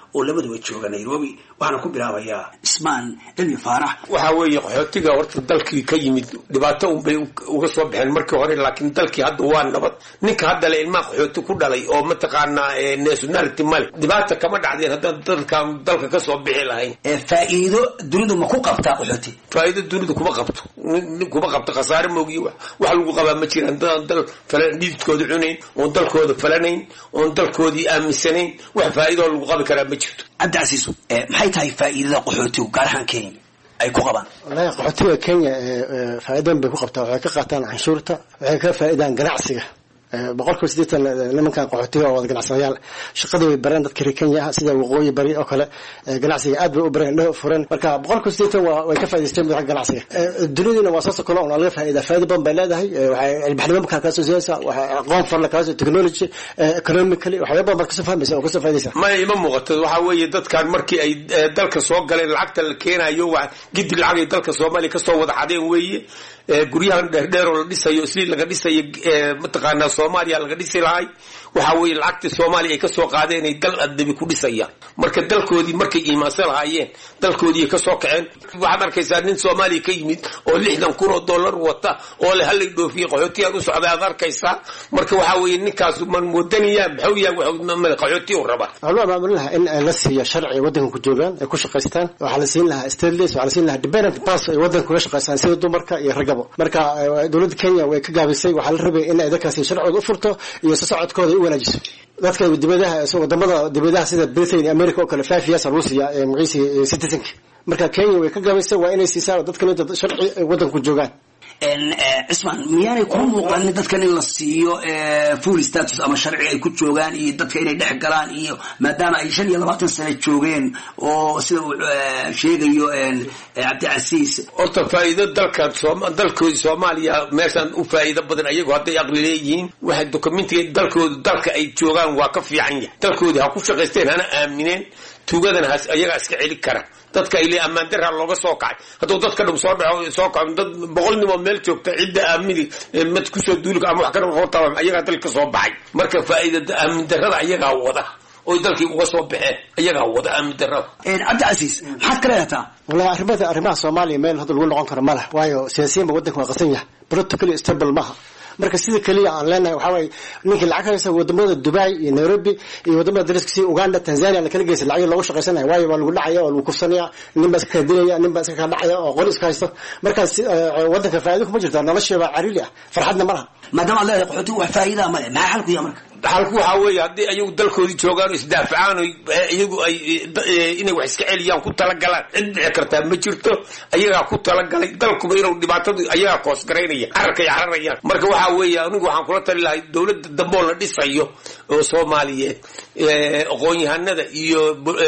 oo labaduba jooga nairobi waxaana ku bilaabayaa ismaan cilmi faarax. waxa weeye qaxootiga horta dalkii ka yimid dhibaato unbay uga soo baxeen markii hore laakiin dalkii hadda waa nabad. ninka hadda le ilmaha qaxooti ku dhalay oo mataqaanaa nationality male dhibaata kama dhacdeen haddaan dalkan dalka ka soo bixi lahayn. faa'iido dunidu ma ku qabtaa qaxooti? faa'iido dunidu kuma qabto kuma qabto khasaare moogi wax wax lagu qabaa ma jiraan dad dal falan dhididkooda cunayn oo dalkooda falanayn oo dalkoodii aaminsanayn wax faa'iido lagu qabi karaa ma jirto. cabdicasiis maxay tahay faa'iidada qaxootigu gaar ahaan Kenya ay ku qabaan? wallahi qaxootiga Kenya faa'iido bay ku qabtaa waxay ka qaataan canshuurta waxay ka faa'iidaan ganacsiga boqolkiiba siddeetan nimankan qaxootiga oo wada ganacsadayaal shaqada way bareen dadka reer Kenya ah sida waqooyi bari oo kale ganacsiga aad bay u bareen dhoo furan marka boqolkiiba siddeetan waa way ka faa'iideysteen madax ganacsiga duniduna waa soo kala oo laga faa'iido faa'iido badan bay leedahay waxay ilbaxnimo ka ka soo jeesa waxa aqoon farla ka soo technology economically waxa badan ka soo fahmaysa oo ka soo faa'iideysa ma ima muuqato waxa weeye dadkan markii ay dalka soo galeen lacagta la keenayo waa gidi lacag dalka Soomaaliya ka soo wada xadeen weeye guryahan dheer oo la dhisayo si laga dhisayo mataqaanaa Soomaaliya laga dhisi lahay waxa weeye lacagta Soomaaliya ay ka soo qaadeen ay dal adabi ku dhisayaan marka dalkoodii markay iimaansan lahaayeen dalkoodii ka soo kaceen waxaad arkaysaa nin Soomaaliya ka yimid oo lixdan kun oo dollar wata oo la halay dhoofiyo qaxootiga u socdaa aad arkaysaa marka waxa weeye ninkaas man wadaniya maxuu yahay waxa qaxooti u raba Allah ma amrnaha in la siiyo sharci wadanka ku joogaan ay ku shaqeystaan waxa la siin lahaa stateless waxa la siin lahaa dependent pass ay wadanka ku shaqeystaan sida dumarka iyo ragaba marka dawladda Kenya way ka gaabisay waxa la rabay in ay dadkaasi sharci u furto iyo socodkooda u wanaajiso dadka dibadaha soo wadamada dibadaha sida Britain iyo America oo kale five years Russia ee magciisi citizen marka Kenya way ka gaabisay waa inay siisaa dadka sharci wadanka ku joogaan. cismaan miyaanay ku muuqanin dadkan in la siiyo full status ama sharci ay ku joogaan iyo dadka inay dhex galaan iyo maadaama ay shan iyo labaatan sano joogeen oo sida uu sheegayo cabdicasiis horta faa'iido dalka dalkooda Soomaaliya meeshan u faa'iido badan ayagu hadday aqli leeyihiin waxa dokumentiga dalkooda dalka ay joogaan waa ka fiican yahay dalkooda ha ku shaqeysteen hana aamineen tuugadan has ayaga iska celi kara dadka ay leeyahay amaan darra looga soo kacay hadduu dadka dhum soo dhaco soo kaco dad boqol nimo meel joogta cidda aamini mad ku soo duulka ama wax ka horta ayaga dalka soo baxay marka faa'iidada aamin darrada ayaga wada oo dalkii uga soo baxeen ayaga wada aamin darrada. cabdicasiis maxaad ka leedahay? wallahi arrimaha arrimaha Soomaaliya meel hadda lagu noqon karo malaha waayo siyaasiyiinta wadanka waa qasan yahay politically stable maaha marka sida kaliya aan leenahay waxa way ninkii lacag haysta wadamada Dubai iyo Nairobi iyo wadamada dariska sida Uganda Tanzania la kala geysay lacag lagu shaqeysanayo waayo waa lagu dhacaya oo lagu kufsanaya nin bas ka dilaya nin bas ka dhacaya oo qolis ka haysto marka wadanka faa'iido kuma jirto nolosha waa cariili ah farxadna malaha maadaama Allah qaxooti wax faa'iido ma leh maxaa xalku yahay marka halku waxa weeye hadii ayagu dalkoodii joogaan isdaafacaan iyagu ay inay wax iska celiyaan ku tala galaan cid dhici karta ma jirto ayaga ku tala galay dalkuba inuu dhibaatadu ayaga qoos gareynaya arka yararayaan marka waxa weeye anigu waxaan kula tali lahay dawladda dambe la dhisayo oo Soomaaliyeed ee aqoon-yahanada iyo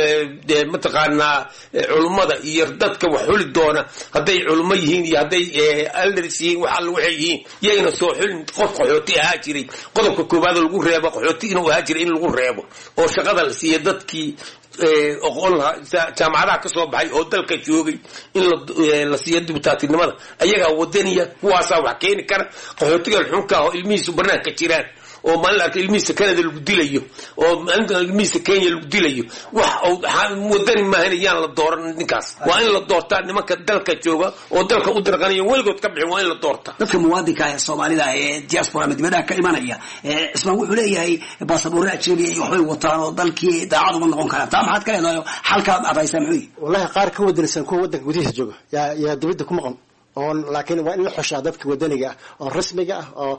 mataqaanaa culimada iyo dadka wax xuli doona haday culimo yihiin iyo haday elders yihiin waxa lagu yihiin yayna soo xulin qof qaxooti ah jiray qodobka koobaad lagu reebo qaxooti inuu ahaa jiray in lagu reebo oo shaqada la siiyo dadkii aqoon jaamacadaha ka soo baxay oo dalka joogay in la siiyo dibutaatinimada ayaga wadaniya kuwaasa wax keeni kara qaxootiga xunka oo ilmihiisu barnaamijka jiraan oo maalinta ilmihiisa Canada lagu dilayo oo maalinta ilmihiisa Kenya lagu dilayo wax wadani ma ahayn la dooran ninkaas waa in la doortaa nimanka dalka jooga oo dalka u dirqanayo weligood ka bixin waa in la doortaa dadka muwaadinka ah Soomaalida ee diaspora midnimada ka imanaya ismaan wuxuu leeyahay baasaboor ajnabi iyo waxay wataan oo dalkii daacad uma noqon karaan taa maxaad ka leedahay halka aad aysaamay wallahi qaar ka wadanaysan kuwa wadanka gudihiisa jooga yaa yaa dibadda ku maqan oo laakiin waa in la xushaa dadka wadaniga oo rasmiga ah oo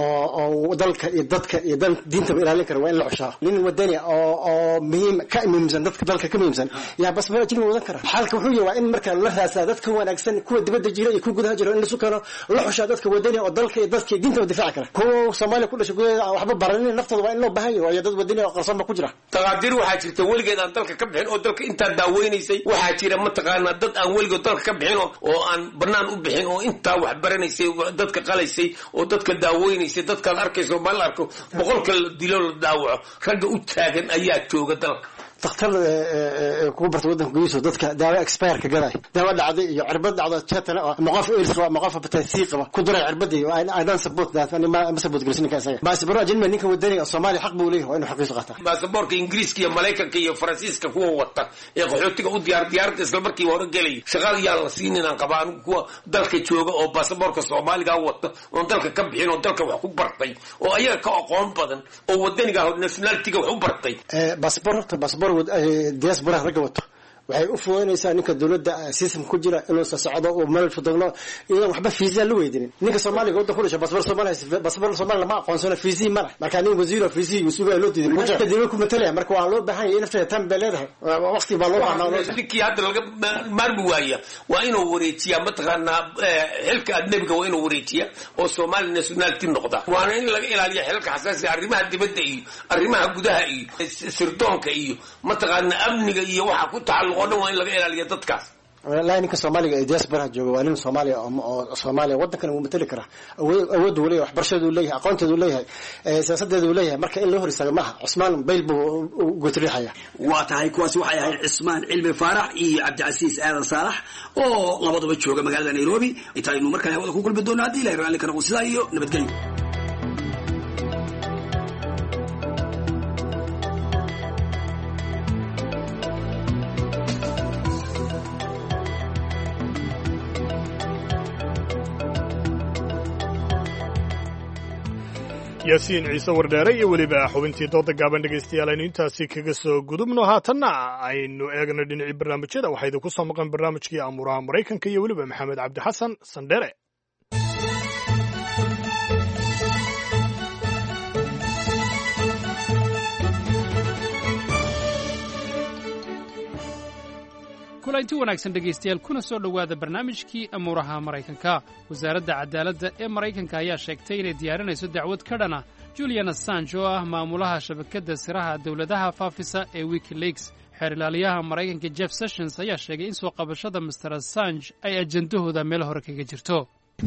oo dalka iyo dadka iyo dan diinta ilaalin kara waa in la xushaa nin wadani oo oo muhiim ka muhiimsan dadka dalka ka muhiimsan yaa bas ma jiro wadan kara xalka wuxuu yahay in marka la raasado dadka wanaagsan kuwa dibadda jira iyo kuwa gudaha jira in la sukano la xushaa dadka wadani oo dalka iyo dadka diinta difaac kara kuwa Soomaaliya ku dhashay gudaha waxba baranin naftooda waa in loo baahan yahay dad wadani oo qarsan ku jira taqaadir waxa jirta waligeed aan dalka ka bixin oo dalka inta daaweynayay waxa jira mataqaana dad aan waligood dalka ka bixin oo aan banaan bixin oo inta wax baranaysay dadka qalaysay oo dadka daaweynaysay dadka arkayso bal arko boqolka dilo la daawaco ragga u taagan ayaa jooga dalka takhtar ku barta waddanka gudihiisa dadka daawo expire ka gaday daawo dhacday iyo cirbad dhacdo chatana ama qof irs ama qof batasi qaba ku duray cirbadii I don't support that ani ma support gelisin ka isaga baasaboor ajnabi ninka wadaniga Soomaali xaq buu leeyahay inuu xaqiiqo qaato baasaboorka Ingiriiska iyo Mareykanka iyo Faransiiska kuwa wata ee qaxootiga u diyaar diyaarta isla markii hore galay shaqada yaa la siinayna qabaan kuwa dalka jooga oo baasaboorka Soomaaliga wata oo dalka ka bixin oo dalka wax ku bartay oo ayaga ka aqoon badan oo wadaniga nationality-ga wax u bartay ee baasaboorka baasaboor diaspora raga wato waxay u fuudeynaysaa ninka dawladda system ku jira inuu socdo oo meel fududno iyo waxba fiisa la weydin ninka Soomaaliga wadda ku dhashay baasaboor Soomaaliya baasaboor Soomaaliya ma aqoonsana fiisi ma marka nin wasiir fiisi uu sugaa loo diiday marka dawladda ku matalaya marka waa loo baahan yahay nafta tan beleedahay waqti baa loo baahnaa ninkii hadda laga maarmi waaya waa inuu wareejiya mataqaana xilka adnabiga waa inuu wareejiya oo Soomaali nationality noqda waana in laga ilaaliyo xilka xasaasi arrimaha dibadda iyo arrimaha gudaha iyo sirdoonka iyo mataqaana amniga iyo waxa ku taxalluq oo dhan waa in laga ilaaliyo dadkaas walahi ninka Soomaaliga ee diaspora jooga waa nin Soomaaliya oo Soomaaliya waddankan uu matali kara awood uu leeyahay waxbarashadu uu leeyahay aqoonteedu uu leeyahay siyaasadeedu uu leeyahay marka in loo hor istaago maaha Cusmaan Bayl buu gotrixaya waa tahay kuwaas waxay ahayd Cusmaan Cilmi Faarax iyo Cabdicasiis Aadan Saalax oo labaduba jooga magaalada Nairobi intaynu markaa wada ku kulmi doonaa hadii Ilaahay raalli ka noqdo sidaa iyo nabadgelyo yaasiin ciise wardheere iyo weliba xubintii dooda gaaban dhegaystayaal aynu intaasi kaga soo gudubno haatanna aynu eegno dhinacii barnaamijyada waxaa idinku soo maqan barnaamijkii amuuraha maraykanka iyo weliba maxamed cabdi xasan sandhere kulanti wanaagsan dhegaystayaal kuna soo dhowaada barnaamijkii amuuraha maraykanka wasaaradda cadaaladda ee maraykanka ayaa sheegtay inay diyaarinayso dacwad ka dhana julian assange oo ah maamulaha shabakadda siraha dowladaha faafisa ee wikileaks xeer ilaaliyaha maraykanka jeff sessions ayaa sheegay in soo qabashada master assange ay ajendahooda meel hore kaga jirto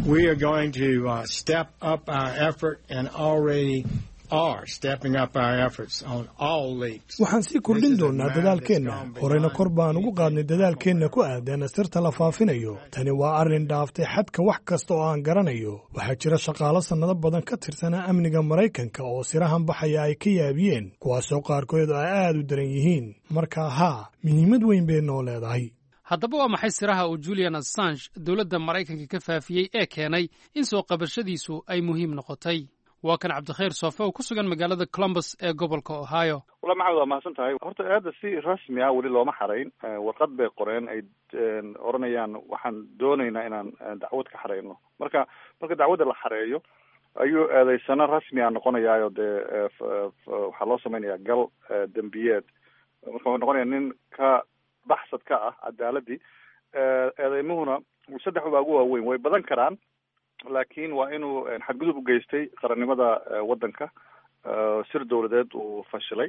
waxaan sii kordhin doonnaa dadaalkeenna horeyna kor baan ugu qaadnay dadaalkeenna ku aadan sirta la faafinayo tani waa arrin dhaaftay xadka wax kasta oo aan garanayo waxaa jira shaqaalo sannado badan ka tirsanaa amniga maraykanka oo sirahan baxaya ay ka yaabiyeen kuwaasoo qaarkood ay aad u daran yihiin marka haa muhiimad weyn bay noo leedahay haddaba waa maxay siraha uu julian assange dowladda maraykanka ka faafiyey ee keenay in soo qabashadiisu ay muhiim noqotay waa kan cabdikhayr soofe oo ku sugan magaalada columbus ee gobolka ohio wala maxamed waa mahadsan tahay horta aada si rasmi ah weli looma xarayn warqad bay qoreen ay odhanayaan waxaan doonaynaa inaan dacwad ka xareyno marka marka dacwadda la xareeyo ayuu eedeysano rasmi ah noqonayaayo dee waxaa loo samaynayaa gal dembiyeed marka wuxuu noqonayaa nin ka baxsad ka ah cadaaladii eedeymuhuna saddex baa ugu waaweyn way badan karaan laakiin waa inuu xadgudub u geystay qarannimada waddanka sir dawladeed uu fashilay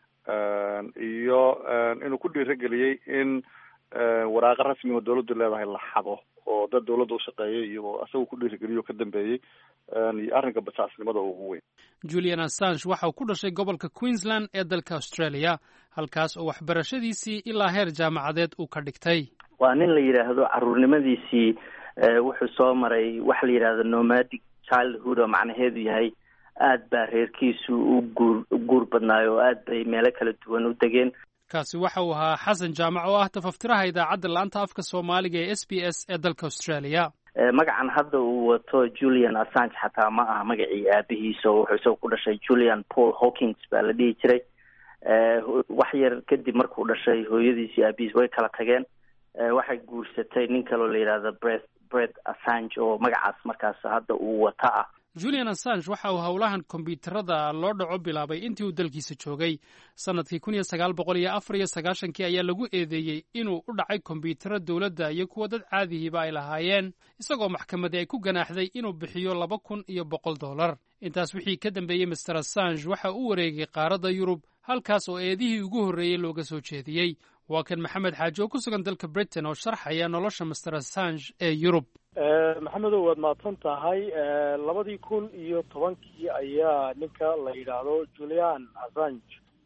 iyo inuu ku dhiirageliyey in waraaqo rasmi oo dawladdu leedahay la xado oo dad dawladda u shaqeeyay iyo asagoo ku dhiirageliyo ka dambeeyey iyo arrinka basaasnimada ugu weyn julian assange waxa uu ku dhashay gobolka queensland ee dalka australia halkaas oo waxbarashadiisii ilaa heer jaamacadeed uu ka dhigtay waa nin la yidhaahdo carruurnimadiisii wuxuu soo maray waxa la yidhahdo nomadic childhood oo macnaheedu yahay aad baa reerkiisu u guur u guur badnaayo oo aad bay meelo kala duwan u degeen kaasi waxa uu ahaa xasan jaamac oo ah tafaftiraha idaacadda laanta afka soomaaliga ee s b s ee dalka australia magacan hadda uu wato julian assange xataa ma aha magacii aabihiisa oo wuxuu isagoo ku dhashay julian paul hawkins baa la dhihi jiray wax yar kadib markuu dhashay hooyadiisii aabihiis way kala tageen waxay guursatay nin kaloo la yidhahdo bret bret assange oo magacaas markaas hadda uu wata ah julian assange waxa uu howlahan kombiyuutarada loo dhaco bilaabay intii uu dalkiisa joogay sanadkii kun iyo sagaal boqol iyo afar iyo sagaashankii ayaa lagu eedeeyey inuu u dhacay kombiyuutaro dowladda iyo kuwa dad caadihiiba ay lahaayeen isagoo maxkamadii ay ku ganaaxday inuu bixiyo laba kun iyo boqol dollar intaas wixii ka dambeeyey master assange waxa uu wareegay qaaradda yurub halkaas oo eedihii ugu horreeyey looga soo jeediyey waa kan maxamed xaaji oo ku sugan dalka britain oo sharxaya nolosha master assange ee yurub maxamedow waad mahadsan tahay labadii kun iyo tobankii ayaa ninka la yidhaahdo julian assange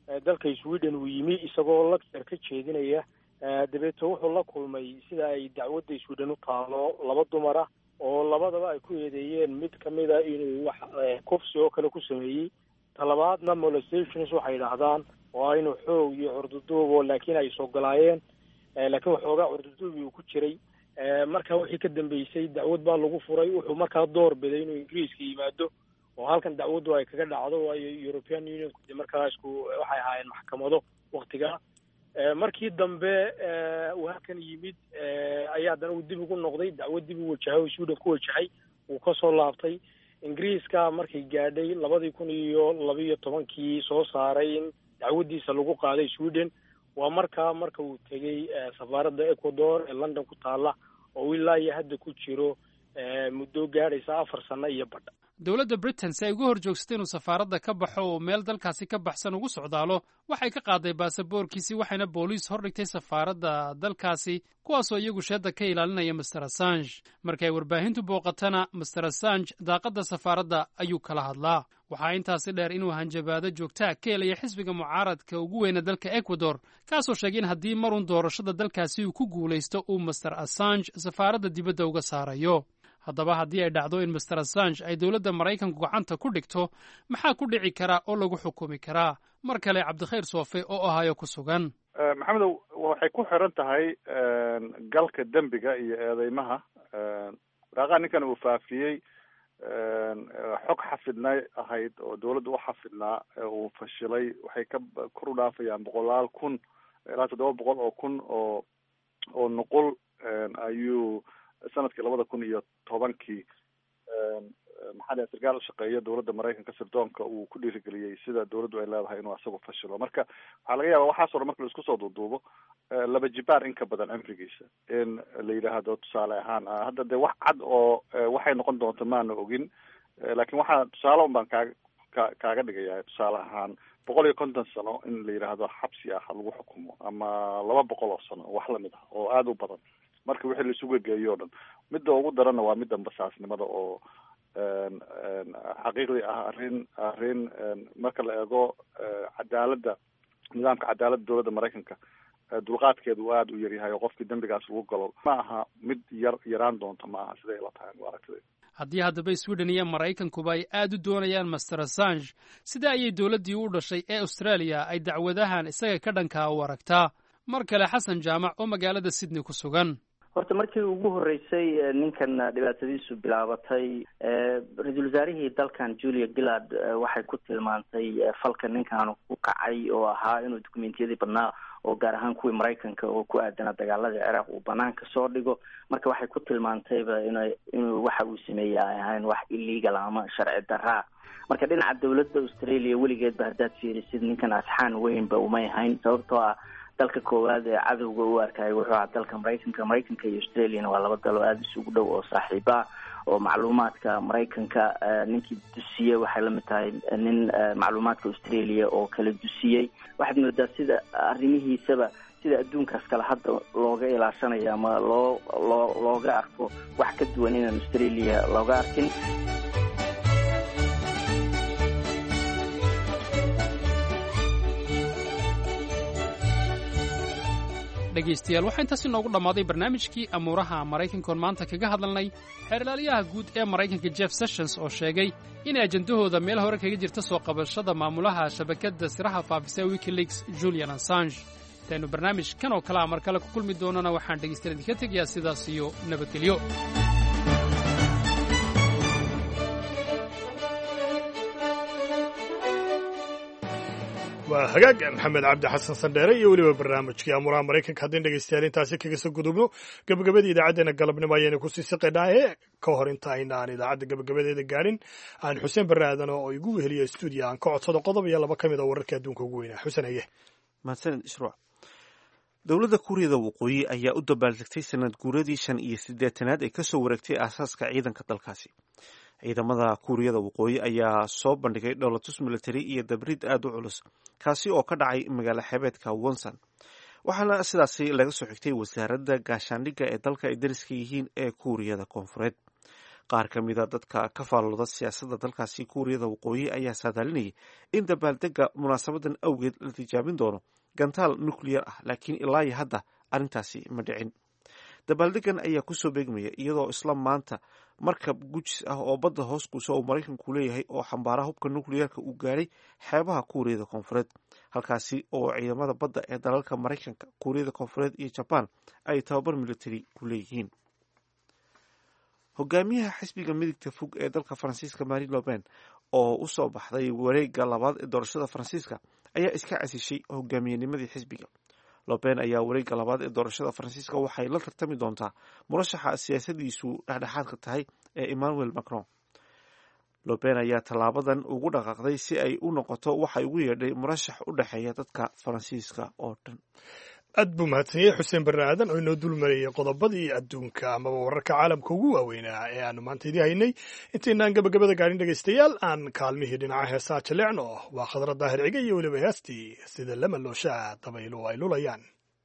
dalka sweden uu yimi isagoo lecture ka jeedinaya dabeeto wuxuu la kulmay sida ay dacwadda sweden u taalo laba dumar ah oo labadaba ay ku eedeeyeen mid kamida inuu wax kufsi oo kale ku sameeyey talabaadna molestations waxay yidhaahdaan waa inuu xoog iyo curduduubo laakiin ay soo galaayeen laakiin waxoogaa curduduubi uu ku jiray marka wixii ka dambeysay dacwad baa lagu furay wuxuu markaa door biday inuu ingiriiska yimaado oo halkan dacwaddu ay kaga dhacdo waayo European Union de markaa isku waxay ahaayeen maxkamado waqtiga markii dambe uu halkan yimid ayaa haddana uu dib ugu noqday dacwad dib u wajahay Sweden ku wajahay uu ka soo laabtay ingiriiska markay gaadhay labadii kun iyo laba iyo tobankii soo saaray in dacwadiisa lagu qaaday Sweden waa markaa marka uu tegey safaaradda Ecuador ee London ku taala oo ilaa iyo hadda ku jiro muddo gaadhaysa afar sano iyo badh dowladda Britain si ay ugu horjoogsatay inuu safaaradda ka baxo oo meel dalkaasi ka baxsan ugu socdaalo waxay ka qaaday baasaboorkiisii waxayna booliis hordhigtay safaaradda dalkaasi kuwaasoo iyagu sheedda ka ilaalinaya Mister Assange markay warbaahintu booqatana Mister Assange daaqadda safaaradda ayuu kala hadlaa waxaa intaasi dheer inuu hanjabaado joogtaa ka helaya xisbiga mucaaradka ugu weyna dalka Ecuador kaasoo sheegay in haddii marun doorashada dalkaasi uu ku guulaysto uu Mister Assange safaaradda dibadda uga saarayo haddaba haddii ay dhacdo in Mister Assange ay dowladda Maraykanku gacanta ku dhigto maxaa ku dhici kara oo lagu xukumi karaa mar kale Cabdikhayr Soofe oo ahayo ku sugan maxamedow waxay ku xiran tahay galka dembiga iyo eedeymaha raaqa ninkan uu faafiyey xog xafidnay ahayd oo dowladda u xafidnaa uu fashilay waxay ka kor u dhaafayaan boqolaal kun ilaa toddoba boqol oo kun oo oo nuqul ayuu sanadkii labada kun iyo tobankii maxaa dhahay sarkaal u shaqeeya dowladda Maraykanka sirdoonka uu ku dhiirigeliyey sida dowladdu ay leedahay inuu asagu fashilo marka waxaa laga yaabaa waxaas oo marka la isku soo duuduubo laba jibaar in ka badan cimrigiisa in la yidhaahdo tusaale ahaan hadda dee wax cad oo waxay noqon doonto maana ogin laakiin waxaa tusaale un baan kaaga ka kaaga dhigaya tusaale ahaan boqol iyo konton sano in la yidhaahdo xabsi ah lagu xukumo ama laba boqol oo sano wax lamid ah oo aada u badan marka wixii la isugu geeyo o dhan midda ugu daranna waa midda basaasnimada oo xaqiiqdii ah arrin arrin marka la eego cadaaladda nidaamka cadaaladda dowladda Maraykanka dulqaadkeedu uu aada u yaryahay oo qofkii dembigaas lagu galo ma aha mid yar yaraan doonto ma aha siday ila tahay aragtida haddii haddaba Sweden iyo Maraykankuba ay aad u doonayaan Mister Assange sida ayay dowladdii u dhashay ee Australia ay dacwadahan isaga ka dhankaa u aragtaa mar kale Xasan Jaamac oo magaalada Sydney ku sugan horta markii ugu horeysay ninkan dhibaatadiisu bilaabatay ra-iisul wasaarihii dalkan Julia Gillard waxay ku tilmaantay falka ninkan ku kacay oo ahaa inuu dokumentiyadii badnaa oo gaar ahaan kuwii Maraykanka oo ku aadana dagaalada Ciraaq uu banaanka soo dhigo marka waxay ku tilmaantayba inay inuu waxa uu sameeyay ahayn wax illegal ama sharci darra marka dhinaca dowladda Australia weligeed ba haddaad fiirisid ninkan asxaan weyn ba uma ahayn sababtoo ah dalka koowaad ee cadowga u arkay wuxuu ahaa dalka Maraykanka Maraykanka iyo Australia waa laba dal oo aad isugu dhow oo saaxiiba oo macluumaadka Maraykanka ninkii dusiyay waxay la mid tahay nin macluumaadka Australia oo kala dusiyay waxaad moodaa sida arrimihiisaba sida adduunkaas kale hadda looga ilaashanayo ama loo loo looga arko wax ka duwan in Australia looga arkin dhegaystayaal waxaa intaasi noogu dhammaaday barnaamijkii amuuraha maraykankoon maanta kaga hadalnay xeerlaaliyaha guud ee maraykanka Jeff Sessions oo sheegay inay ajandahooda meel hore kaga jirta soo qabashada maamulaha shabakadda siraha faafisa Wikileaks Julian Assange intaynu barnaamij kan oo kale a mar kale ku kulmi doonana waxaan dhegaystayaal idinka tegayaa sidaas iyo nabadgelyo waa hagaag maxamed cabdi xasan sandheere iyo weliba barnaamijkii amuuraha maraykanka haddin dhegaystayaal intaasi kaga soo gudubno gebagabadii idaacaddeenna galabnimo ayaynu kusii siqaynaa ee ka hor inta aynaan idaacadda gebagabadeeda gaadhin aan xuseen barre aadan oo igu weheliya stuudiya aan ka codsado qodob iyo laba ka mid a wararka adduunka ugu weynaa xuseen haye mahadsanid ishruuc dowladda kuuriyada waqooyi ayaa u dabaaldegtay sanad guuradii shan iyo siddeetanaad ee kasoo wareegtay aasaaska ciidanka dalkaasi ciidamada kuuriyada waqooyi ayaa soo bandhigay dholotus military iyo dabrid aad u culus kaasi oo ka dhacay magaalo xeebeedka wonsan waxaana sidaasi laga soo xigtay wasaaradda gaashaandhigga ee dalka ay dariska yihiin ee kuuriyada koonfureed qaar ka mida dadka ka faalooda siyaasadda dalkaasi kuuriyada waqooyi ayaa saadaalinayay in dabaaldega munaasabadan awgeed la tijaabin doono gantaal nuclear ah, laakiin ilaa iyo hadda arrintaasi ma dhicin. dabaaldegan ayaa kusoo beegmaya iyadoo isla maanta markab gujis ah oo badda hoos kuusa uu maraykanku leeyahay oo xambaara hubka nuclearka uu gaadhay xeebaha kuuriyada koonfureed, halkaasi oo ciidamada badda ee dalalka maraykanka, kuuriyada koonfureed iyo jabaan ay tababar military ku leeyihiin. hogaamiyaha xisbiga midigta fog ee dalka faransiiska Marine Le Pen oo u soo baxday wareegga labaad ee doorashada faransiiska ayaa iska casishay hogaamiyenimadii xisbiga. Le Pen ayaa wareegga labaad ee doorashada faransiiska waxay la tartami doontaa murashaxa siyaasadiisu dhexdhexaadka tahay ee Emmanuel Macron. Le Pen ayaa tallaabadan ugu dhaqaaqday si ay u noqoto waxay ugu yeedhay murashax u dhexeeya dadka faransiiska oo dhan. aad buu mahadsanyahay xuseen barre aadan oo inoo dulmarayay qodobadii adduunka amaba wararka caalamka ugu waaweynaa ee aanu maanta idii haynay. intaynaan gabagabada gaadhin dhegaystayaal, aan kaalmihii dhinaca heesaa jaleecno waa khadra daahir ciga iyo weliba heestii sida lama looshaa dabaylo ay lulayaan.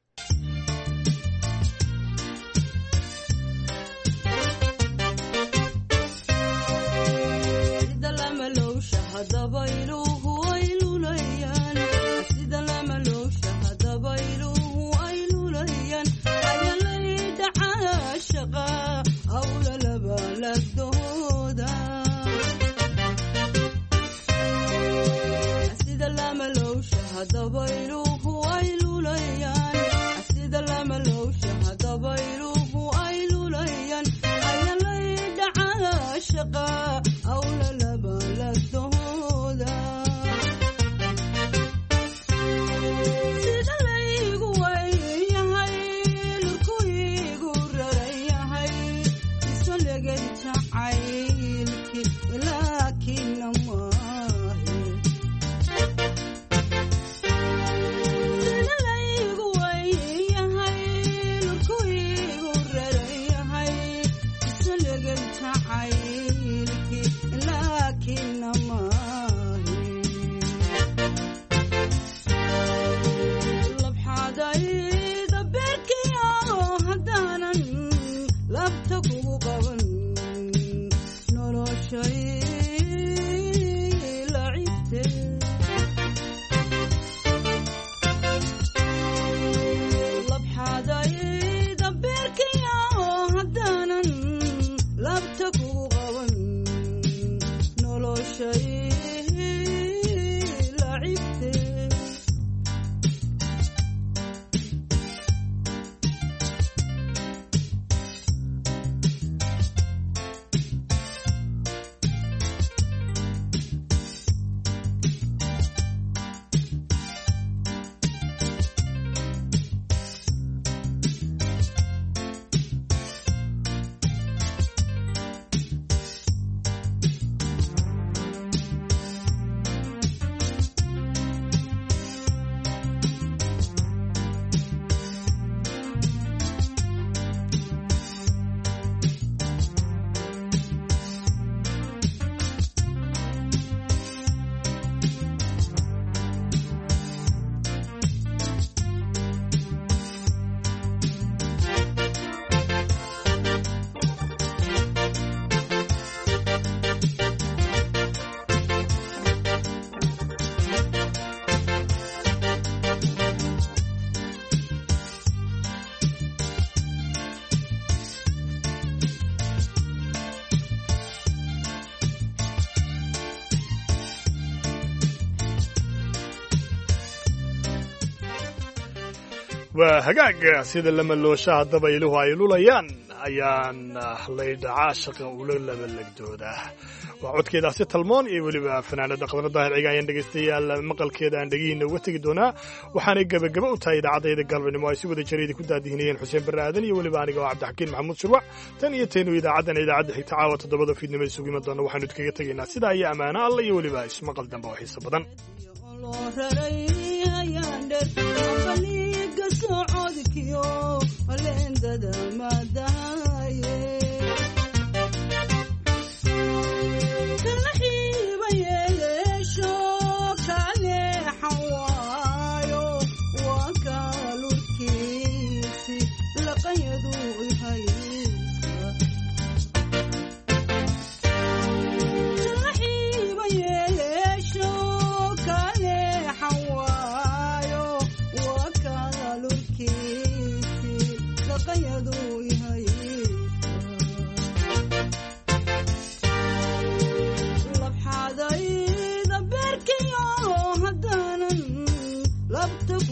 waa hagaaga sida lamalooshaha dabayluhu ay lulayaan ayaan laydha caashaqa ula labalagdoodaa. waa codkeedaasi talmoon iyo weliba fanaanada khadra daahir ciga ayaan dhegaystayaal maqalkeeda aan dhegihiina uga tegi doonaa. waxaanay gebagaba u tahay idaacadayda galbanimo ay si wada jareedi ku daadihinayeen xuseen barre aadan iyo weliba aniga oo cabdixakiin maxamuud shurwac. tan iyo taynu idaacaddan idaacadda xigta caawa toddobada fiidnimo isugu iman doona waxaanu idkaga tegaynaa sidaa iyo ammaano alla iyo weliba ismaqal dambe oo xiiso badan.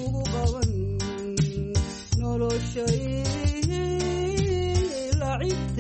kugu qaban noloshay lacib